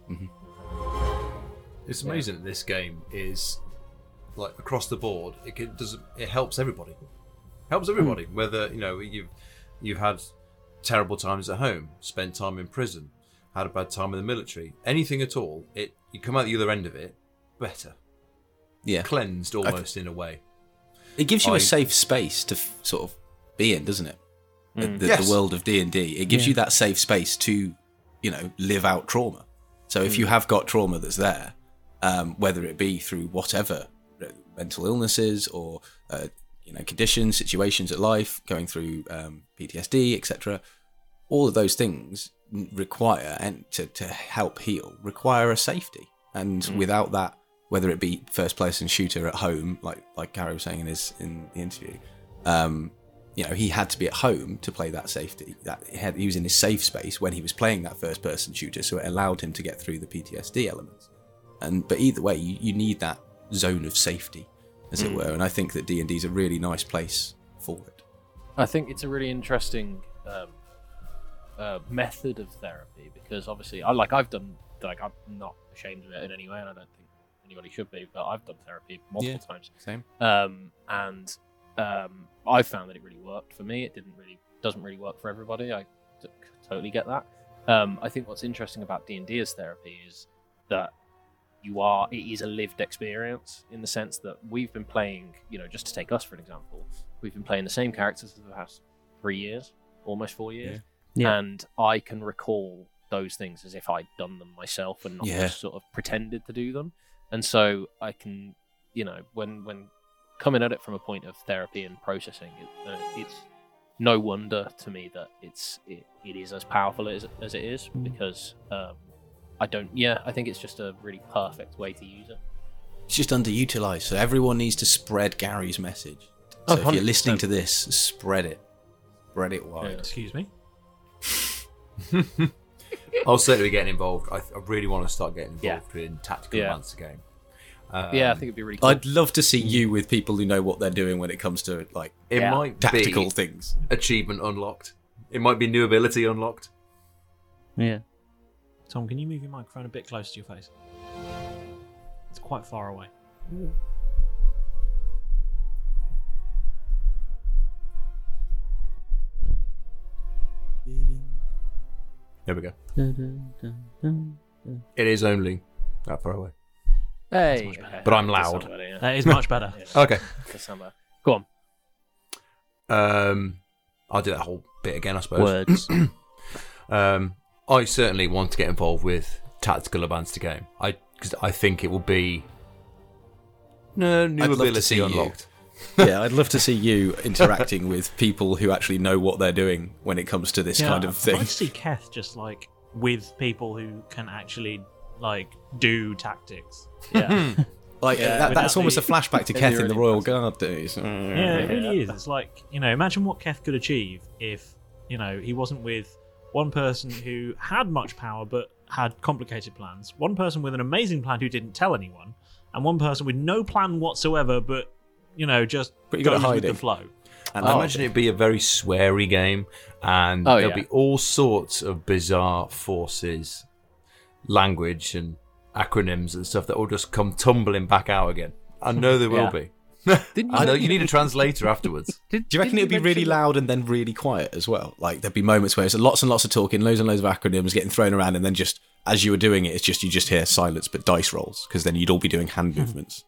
[SPEAKER 8] Mm-hmm. It's amazing that this game is like across the board. It can, does it helps everybody. Helps everybody. Mm. Whether you know you've you've had terrible times at home, spent time in prison, had a bad time in the military, anything at all. It you come out the other end of it better.
[SPEAKER 9] Yeah,
[SPEAKER 8] cleansed almost in a way.
[SPEAKER 9] It gives you
[SPEAKER 8] I,
[SPEAKER 9] a safe space to f- sort of be in, doesn't it?
[SPEAKER 8] Mm.
[SPEAKER 9] The,
[SPEAKER 8] yes.
[SPEAKER 9] the world of D and D. It gives
[SPEAKER 8] yeah.
[SPEAKER 9] you that safe space to, you know, live out trauma. So if
[SPEAKER 8] Mm.
[SPEAKER 9] you have got trauma that's there, um, whether it be through whatever mental illnesses or uh, you know conditions, situations at life, going through um, P T S D, et cetera, all of those things require and to to help heal require a safety, and
[SPEAKER 8] Mm.
[SPEAKER 9] without that, whether it be first person shooter at home, like like Gary was saying in his in the interview, um, you know, he had to be at home to play that safety. That he, had, he was in his safe space when he was playing that first person shooter, so it allowed him to get through the P T S D elements. And but either way, you, you need that zone of safety, as
[SPEAKER 7] Mm.
[SPEAKER 9] it were. And I think that D and D is a really nice place for it.
[SPEAKER 7] I think it's a really interesting um, uh, method of therapy because obviously, I like I've done like I'm not ashamed of it in any way, and I don't think anybody should be, but I've done therapy multiple
[SPEAKER 9] Yeah,
[SPEAKER 7] times.
[SPEAKER 9] same.
[SPEAKER 7] Um, and um, I found that it really worked for me. It didn't really doesn't really work for everybody. I t- totally get that. Um, I think what's interesting about D and D as therapy is that you are it is a lived experience in the sense that we've been playing, you know, just to take us for an example, we've been playing the same characters for the past three years, almost four years,
[SPEAKER 4] Yeah. Yeah.
[SPEAKER 7] and I can recall those things as if I'd done them myself and not
[SPEAKER 9] Yeah.
[SPEAKER 7] just sort of pretended to do them. And so I can, you know, when when coming at it from a point of therapy and processing, it, uh, it's no wonder to me that it's it, it is as powerful as, as it is because um, I don't. Yeah, I think it's just a really perfect way to use it.
[SPEAKER 9] It's just underutilized, so everyone needs to spread Gary's message.
[SPEAKER 7] Oh,
[SPEAKER 9] So if you're
[SPEAKER 7] one hundred
[SPEAKER 9] listening
[SPEAKER 7] percent.
[SPEAKER 9] to this, spread it, spread it wide.
[SPEAKER 5] Excuse me.
[SPEAKER 8] I'll certainly be getting involved. I, I really want to start getting
[SPEAKER 7] Yeah.
[SPEAKER 8] involved in Tactical
[SPEAKER 7] Yeah.
[SPEAKER 8] Advance game. Um,
[SPEAKER 7] Yeah, I think it'd be really cool.
[SPEAKER 9] I'd love to see you with people who know what they're doing when it comes to like
[SPEAKER 8] It
[SPEAKER 7] Yeah.
[SPEAKER 8] might
[SPEAKER 9] tactical
[SPEAKER 8] be
[SPEAKER 9] things.
[SPEAKER 8] achievement unlocked. It might be new ability unlocked.
[SPEAKER 4] Yeah.
[SPEAKER 5] Tom, can you move your microphone a bit closer to your face? It's quite far away.
[SPEAKER 8] There we go.
[SPEAKER 4] Dun, dun, dun, dun.
[SPEAKER 8] It is only that far away.
[SPEAKER 7] Hey,
[SPEAKER 5] much better.
[SPEAKER 7] okay.
[SPEAKER 8] But I'm
[SPEAKER 7] That sounds
[SPEAKER 8] loud.
[SPEAKER 7] better, yeah.
[SPEAKER 5] That is much better.
[SPEAKER 8] Okay.
[SPEAKER 7] That sounds better. Go on.
[SPEAKER 8] Um, I'll do that whole bit again, I suppose.
[SPEAKER 4] Words.
[SPEAKER 8] um, I certainly want to get involved with Tactical Advanced game. I because I think it will be no new
[SPEAKER 9] I'd love to
[SPEAKER 8] ability
[SPEAKER 9] see you.
[SPEAKER 8] unlocked.
[SPEAKER 9] Yeah, I'd love to see you interacting with people who actually know what they're doing when it comes to this
[SPEAKER 5] Yeah,
[SPEAKER 9] kind of thing.
[SPEAKER 5] I'd like to see Keth just like with people who can actually like do tactics.
[SPEAKER 7] Yeah.
[SPEAKER 9] Like
[SPEAKER 5] Yeah,
[SPEAKER 9] that,
[SPEAKER 5] would
[SPEAKER 9] that's
[SPEAKER 5] that
[SPEAKER 9] almost
[SPEAKER 5] be-
[SPEAKER 9] a flashback to
[SPEAKER 7] it'd be
[SPEAKER 9] Keth in
[SPEAKER 7] really
[SPEAKER 9] the Royal
[SPEAKER 7] impressive.
[SPEAKER 9] Guard days.
[SPEAKER 5] Yeah, it really is. It's like, you know, imagine what Keth could achieve if, you know, he wasn't with one person who had much power but had complicated plans, one person with an amazing plan who didn't tell anyone, and one person with no plan whatsoever but, you know, just
[SPEAKER 9] Pretty good at
[SPEAKER 5] goes with the
[SPEAKER 9] hiding.
[SPEAKER 5] flow.
[SPEAKER 8] And
[SPEAKER 9] Oh.
[SPEAKER 8] I imagine it'd be a very sweary game, and
[SPEAKER 7] Oh,
[SPEAKER 8] there'll
[SPEAKER 7] yeah.
[SPEAKER 8] be all sorts of bizarre forces, language, and acronyms and stuff that will just come tumbling back out again. I know there will
[SPEAKER 7] Yeah.
[SPEAKER 8] be.
[SPEAKER 7] Didn't
[SPEAKER 8] I know you need a translator afterwards.
[SPEAKER 9] Do you reckon it'd be really loud and then really quiet as well? Like there'd be moments where it's lots and lots of talking, loads and loads of acronyms getting thrown around, and then just as you were doing it, it's just you just hear silence but dice rolls because then you'd all be doing hand movements.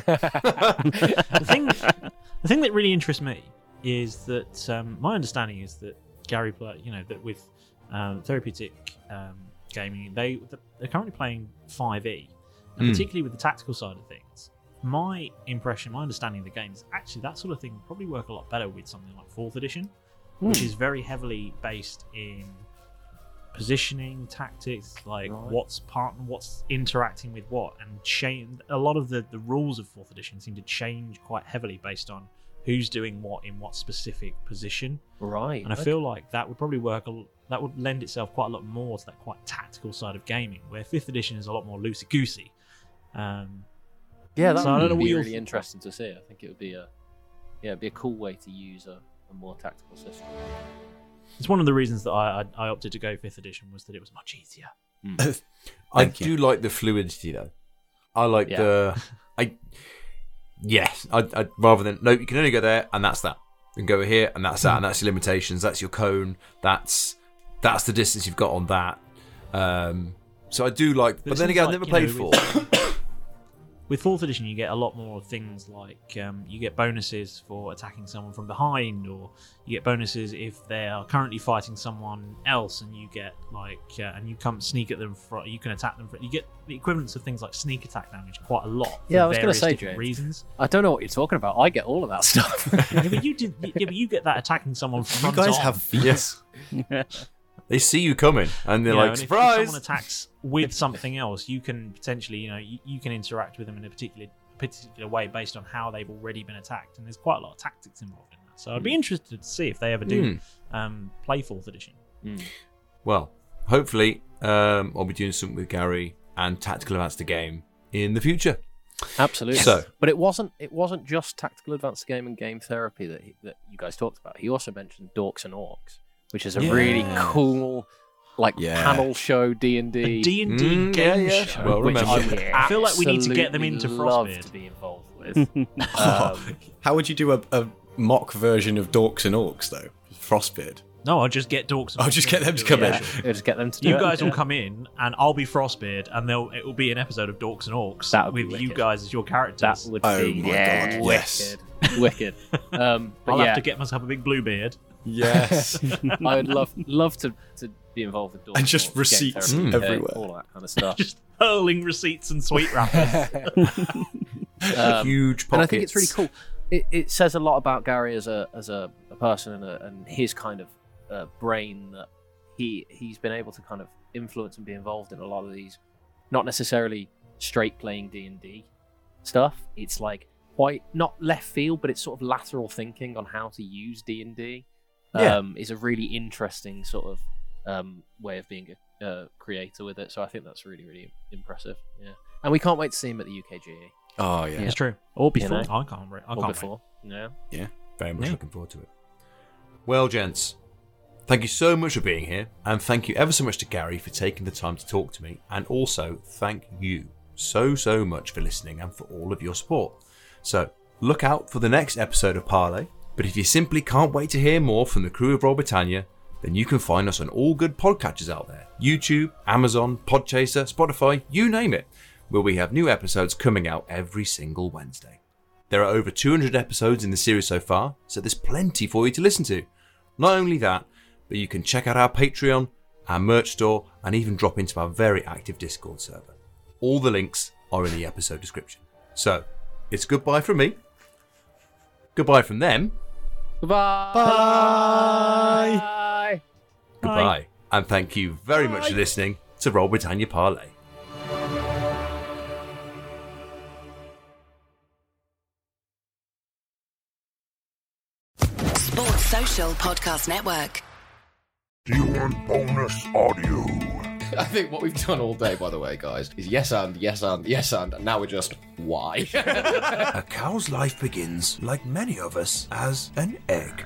[SPEAKER 5] the thing, the thing that really interests me is that um, my understanding is that Gary, play, you know, that with um, therapeutic um, gaming, they they're currently playing five E, and
[SPEAKER 8] Mm.
[SPEAKER 5] particularly with the tactical side of things. My impression, my understanding of the game is actually that sort of thing would probably work a lot better with something like fourth edition, which is very heavily based in positioning, tactics, like
[SPEAKER 7] Right.
[SPEAKER 5] what's part, what's interacting with what, and change. A lot of the, the rules of fourth edition seem to change quite heavily based on who's doing what in what specific position.
[SPEAKER 7] Right.
[SPEAKER 5] And I
[SPEAKER 7] okay.
[SPEAKER 5] feel like that would probably work. A, l- that would lend itself quite a lot more to that quite tactical side of gaming, where fifth edition is a lot more loosey goosey. Um,
[SPEAKER 7] Yeah, that
[SPEAKER 5] So I don't know
[SPEAKER 7] would
[SPEAKER 5] what
[SPEAKER 7] be
[SPEAKER 5] you'll-
[SPEAKER 7] really interesting to see. I think it would be a yeah, it'd be a cool way to use a a more tactical system.
[SPEAKER 5] It's one of the reasons that I, I, I opted to go fifth edition was that it was much easier.
[SPEAKER 7] Mm.
[SPEAKER 8] I do like the fluidity though. I like
[SPEAKER 7] Yeah.
[SPEAKER 8] the I yes. I I rather than no, you can only go there and that's that. You can go here and that's that and that's your limitations. That's your cone. That's that's the distance you've got on that. Um, so I do like, but,
[SPEAKER 5] But it
[SPEAKER 8] then
[SPEAKER 5] seems
[SPEAKER 8] again,
[SPEAKER 5] like,
[SPEAKER 8] I've never
[SPEAKER 5] you
[SPEAKER 8] played
[SPEAKER 5] know,
[SPEAKER 8] four.
[SPEAKER 5] With fourth edition, you get a lot more things like um, you get bonuses for attacking someone from behind, or you get bonuses if they are currently fighting someone else, and you get like uh, and you come sneak at them. For, you can attack them. For, you get the equivalents of things like sneak attack damage quite a lot. For
[SPEAKER 7] Yeah, I was going to
[SPEAKER 5] various
[SPEAKER 7] say,
[SPEAKER 5] different
[SPEAKER 7] James,
[SPEAKER 5] reasons.
[SPEAKER 7] I don't know what you're talking about. I get all of that stuff.
[SPEAKER 5] yeah, but you did. Yeah, but you get that attacking someone.
[SPEAKER 8] You guys
[SPEAKER 5] on.
[SPEAKER 8] have yes. They see you coming and they're
[SPEAKER 5] You know,
[SPEAKER 8] like,
[SPEAKER 5] and if-
[SPEAKER 8] surprise!
[SPEAKER 5] If someone attacks with something else, you can potentially, you know, you, you can interact with them in a particular particular way based on how they've already been attacked, and there's quite a lot of tactics involved in that. So I'd be interested to see if they ever do
[SPEAKER 8] Mm.
[SPEAKER 5] um, play fourth edition.
[SPEAKER 8] Well, hopefully, um, I'll be doing something with Gary and Tactical Advance the Game in the future.
[SPEAKER 7] Absolutely.
[SPEAKER 8] So,
[SPEAKER 7] but it wasn't it wasn't just tactical advanced game and game therapy that he, that you guys talked about. He also mentioned Dorks and Orcs, which is a
[SPEAKER 8] Yeah.
[SPEAKER 7] really cool like
[SPEAKER 8] Yeah.
[SPEAKER 7] panel show D and D.
[SPEAKER 5] A D and D
[SPEAKER 8] Mm,
[SPEAKER 5] game
[SPEAKER 8] yeah, yeah.
[SPEAKER 5] show.
[SPEAKER 8] Well,
[SPEAKER 7] which
[SPEAKER 8] remember.
[SPEAKER 7] I would
[SPEAKER 5] I feel like we need to get them into
[SPEAKER 7] absolutely love
[SPEAKER 5] Frostbeard.
[SPEAKER 7] to be involved with. um,
[SPEAKER 9] How would you do a, a mock version of Dorks and Orcs though? Frostbeard.
[SPEAKER 5] No, I'll just get Dorks. And
[SPEAKER 9] I'll just get them to come in.
[SPEAKER 7] yeah, just get them to do
[SPEAKER 5] You
[SPEAKER 7] it,
[SPEAKER 5] guys
[SPEAKER 7] yeah.
[SPEAKER 5] will come in, and I'll be Frostbeard, and they'll it will be an episode of Dorks and Orcs
[SPEAKER 7] That would be
[SPEAKER 5] with you
[SPEAKER 7] wicked.
[SPEAKER 5] guys as your characters.
[SPEAKER 7] That would
[SPEAKER 9] Oh
[SPEAKER 7] be
[SPEAKER 9] my
[SPEAKER 7] yeah,
[SPEAKER 9] God,
[SPEAKER 7] wicked,
[SPEAKER 9] yes.
[SPEAKER 7] wicked. Um, but
[SPEAKER 5] I'll
[SPEAKER 7] yeah,
[SPEAKER 5] have to get myself a big blue beard.
[SPEAKER 9] Yes.
[SPEAKER 7] I would love love to, to be involved with Dorks
[SPEAKER 9] And just
[SPEAKER 7] Orcs, game
[SPEAKER 9] receipts
[SPEAKER 7] therapy,
[SPEAKER 9] everywhere.
[SPEAKER 7] all that kind of stuff.
[SPEAKER 5] Just hurling receipts and sweet wrappers.
[SPEAKER 7] Um,
[SPEAKER 8] Huge
[SPEAKER 7] and I think it's really
[SPEAKER 8] pockets.
[SPEAKER 7] cool. It, it says a lot about Gary as a as a, a person and, a, and his kind of uh, brain that he he's been able to kind of influence and be involved in a lot of these, not necessarily straight playing D and D stuff. It's like quite not left field, but it's sort of lateral thinking on how to use D and D.
[SPEAKER 8] Yeah.
[SPEAKER 7] Um, is a really interesting sort of um, way of being a uh, creator with it. So I think that's really really impressive. Yeah, and we can't wait to see him at the U K G E.
[SPEAKER 9] Oh yeah.
[SPEAKER 5] It's true. Or before.
[SPEAKER 7] know?
[SPEAKER 5] I can't. Re- I
[SPEAKER 7] Or
[SPEAKER 5] can't
[SPEAKER 7] before. Yeah.
[SPEAKER 8] Yeah, very much
[SPEAKER 5] Yeah.
[SPEAKER 8] looking forward to it. Well, gents, thank you so much for being here, and thank you ever so much to Gary for taking the time to talk to me, and also thank you so, so much for listening and for all of your support. So, look out for the next episode of Parlay, but if you simply can't wait to hear more from the crew of Roll Britannia, then you can find us on all good podcatchers out there. YouTube, Amazon, Podchaser, Spotify, you name it, where we have new episodes coming out every single Wednesday. There are over two hundred episodes in the series so far, so there's plenty for you to listen to. Not only that, but you can check out our Patreon, our merch store, and even drop into our very active Discord server. All the links are in the episode description. So, it's goodbye from me, goodbye from them,
[SPEAKER 7] Goodbye.
[SPEAKER 8] Bye. goodbye, and thank you very much for listening to Roll Britannia Parlay.
[SPEAKER 16] Sports Social Podcast Network.
[SPEAKER 1] Do you want bonus audio?
[SPEAKER 2] I think what we've done all day, by the way, guys, is yes and, yes and, yes and, and now we're just, why?
[SPEAKER 3] A cow's life begins, like many of us, as an egg.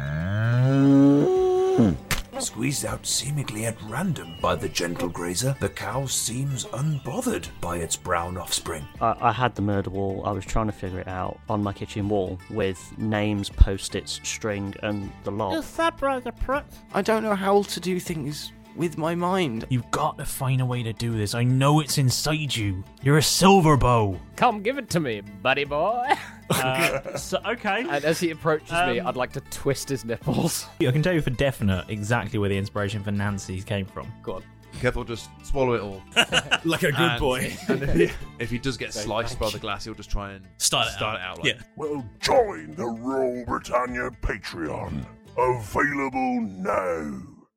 [SPEAKER 3] Squeezed out seemingly at random by the gentle grazer, the cow seems unbothered by its brown offspring.
[SPEAKER 4] I, I had the murder wall. I was trying to figure it out on my kitchen wall with names, post-its, string, and the lot.
[SPEAKER 6] that brother prick? I don't know how to do things with my mind.
[SPEAKER 5] You've got to find a way to do this. I know it's inside you. You're a silver bow.
[SPEAKER 7] Come give it to me, buddy boy.
[SPEAKER 5] Uh, so, okay.
[SPEAKER 7] And as he approaches me,
[SPEAKER 5] Um,
[SPEAKER 7] I'd like to twist his nipples.
[SPEAKER 5] I can tell you for definite exactly where the inspiration for Nancy's came from.
[SPEAKER 7] Go on.
[SPEAKER 8] Kev will just swallow it all.
[SPEAKER 9] Like a good
[SPEAKER 8] And-
[SPEAKER 9] boy.
[SPEAKER 8] And if he, if he does get
[SPEAKER 7] Very
[SPEAKER 8] sliced by
[SPEAKER 7] much.
[SPEAKER 8] the glass, he'll just try and
[SPEAKER 5] Start it
[SPEAKER 8] start
[SPEAKER 5] out.
[SPEAKER 8] it out. Like,
[SPEAKER 5] Yeah.
[SPEAKER 1] Well, join the Roll Britannia Patreon. Available now.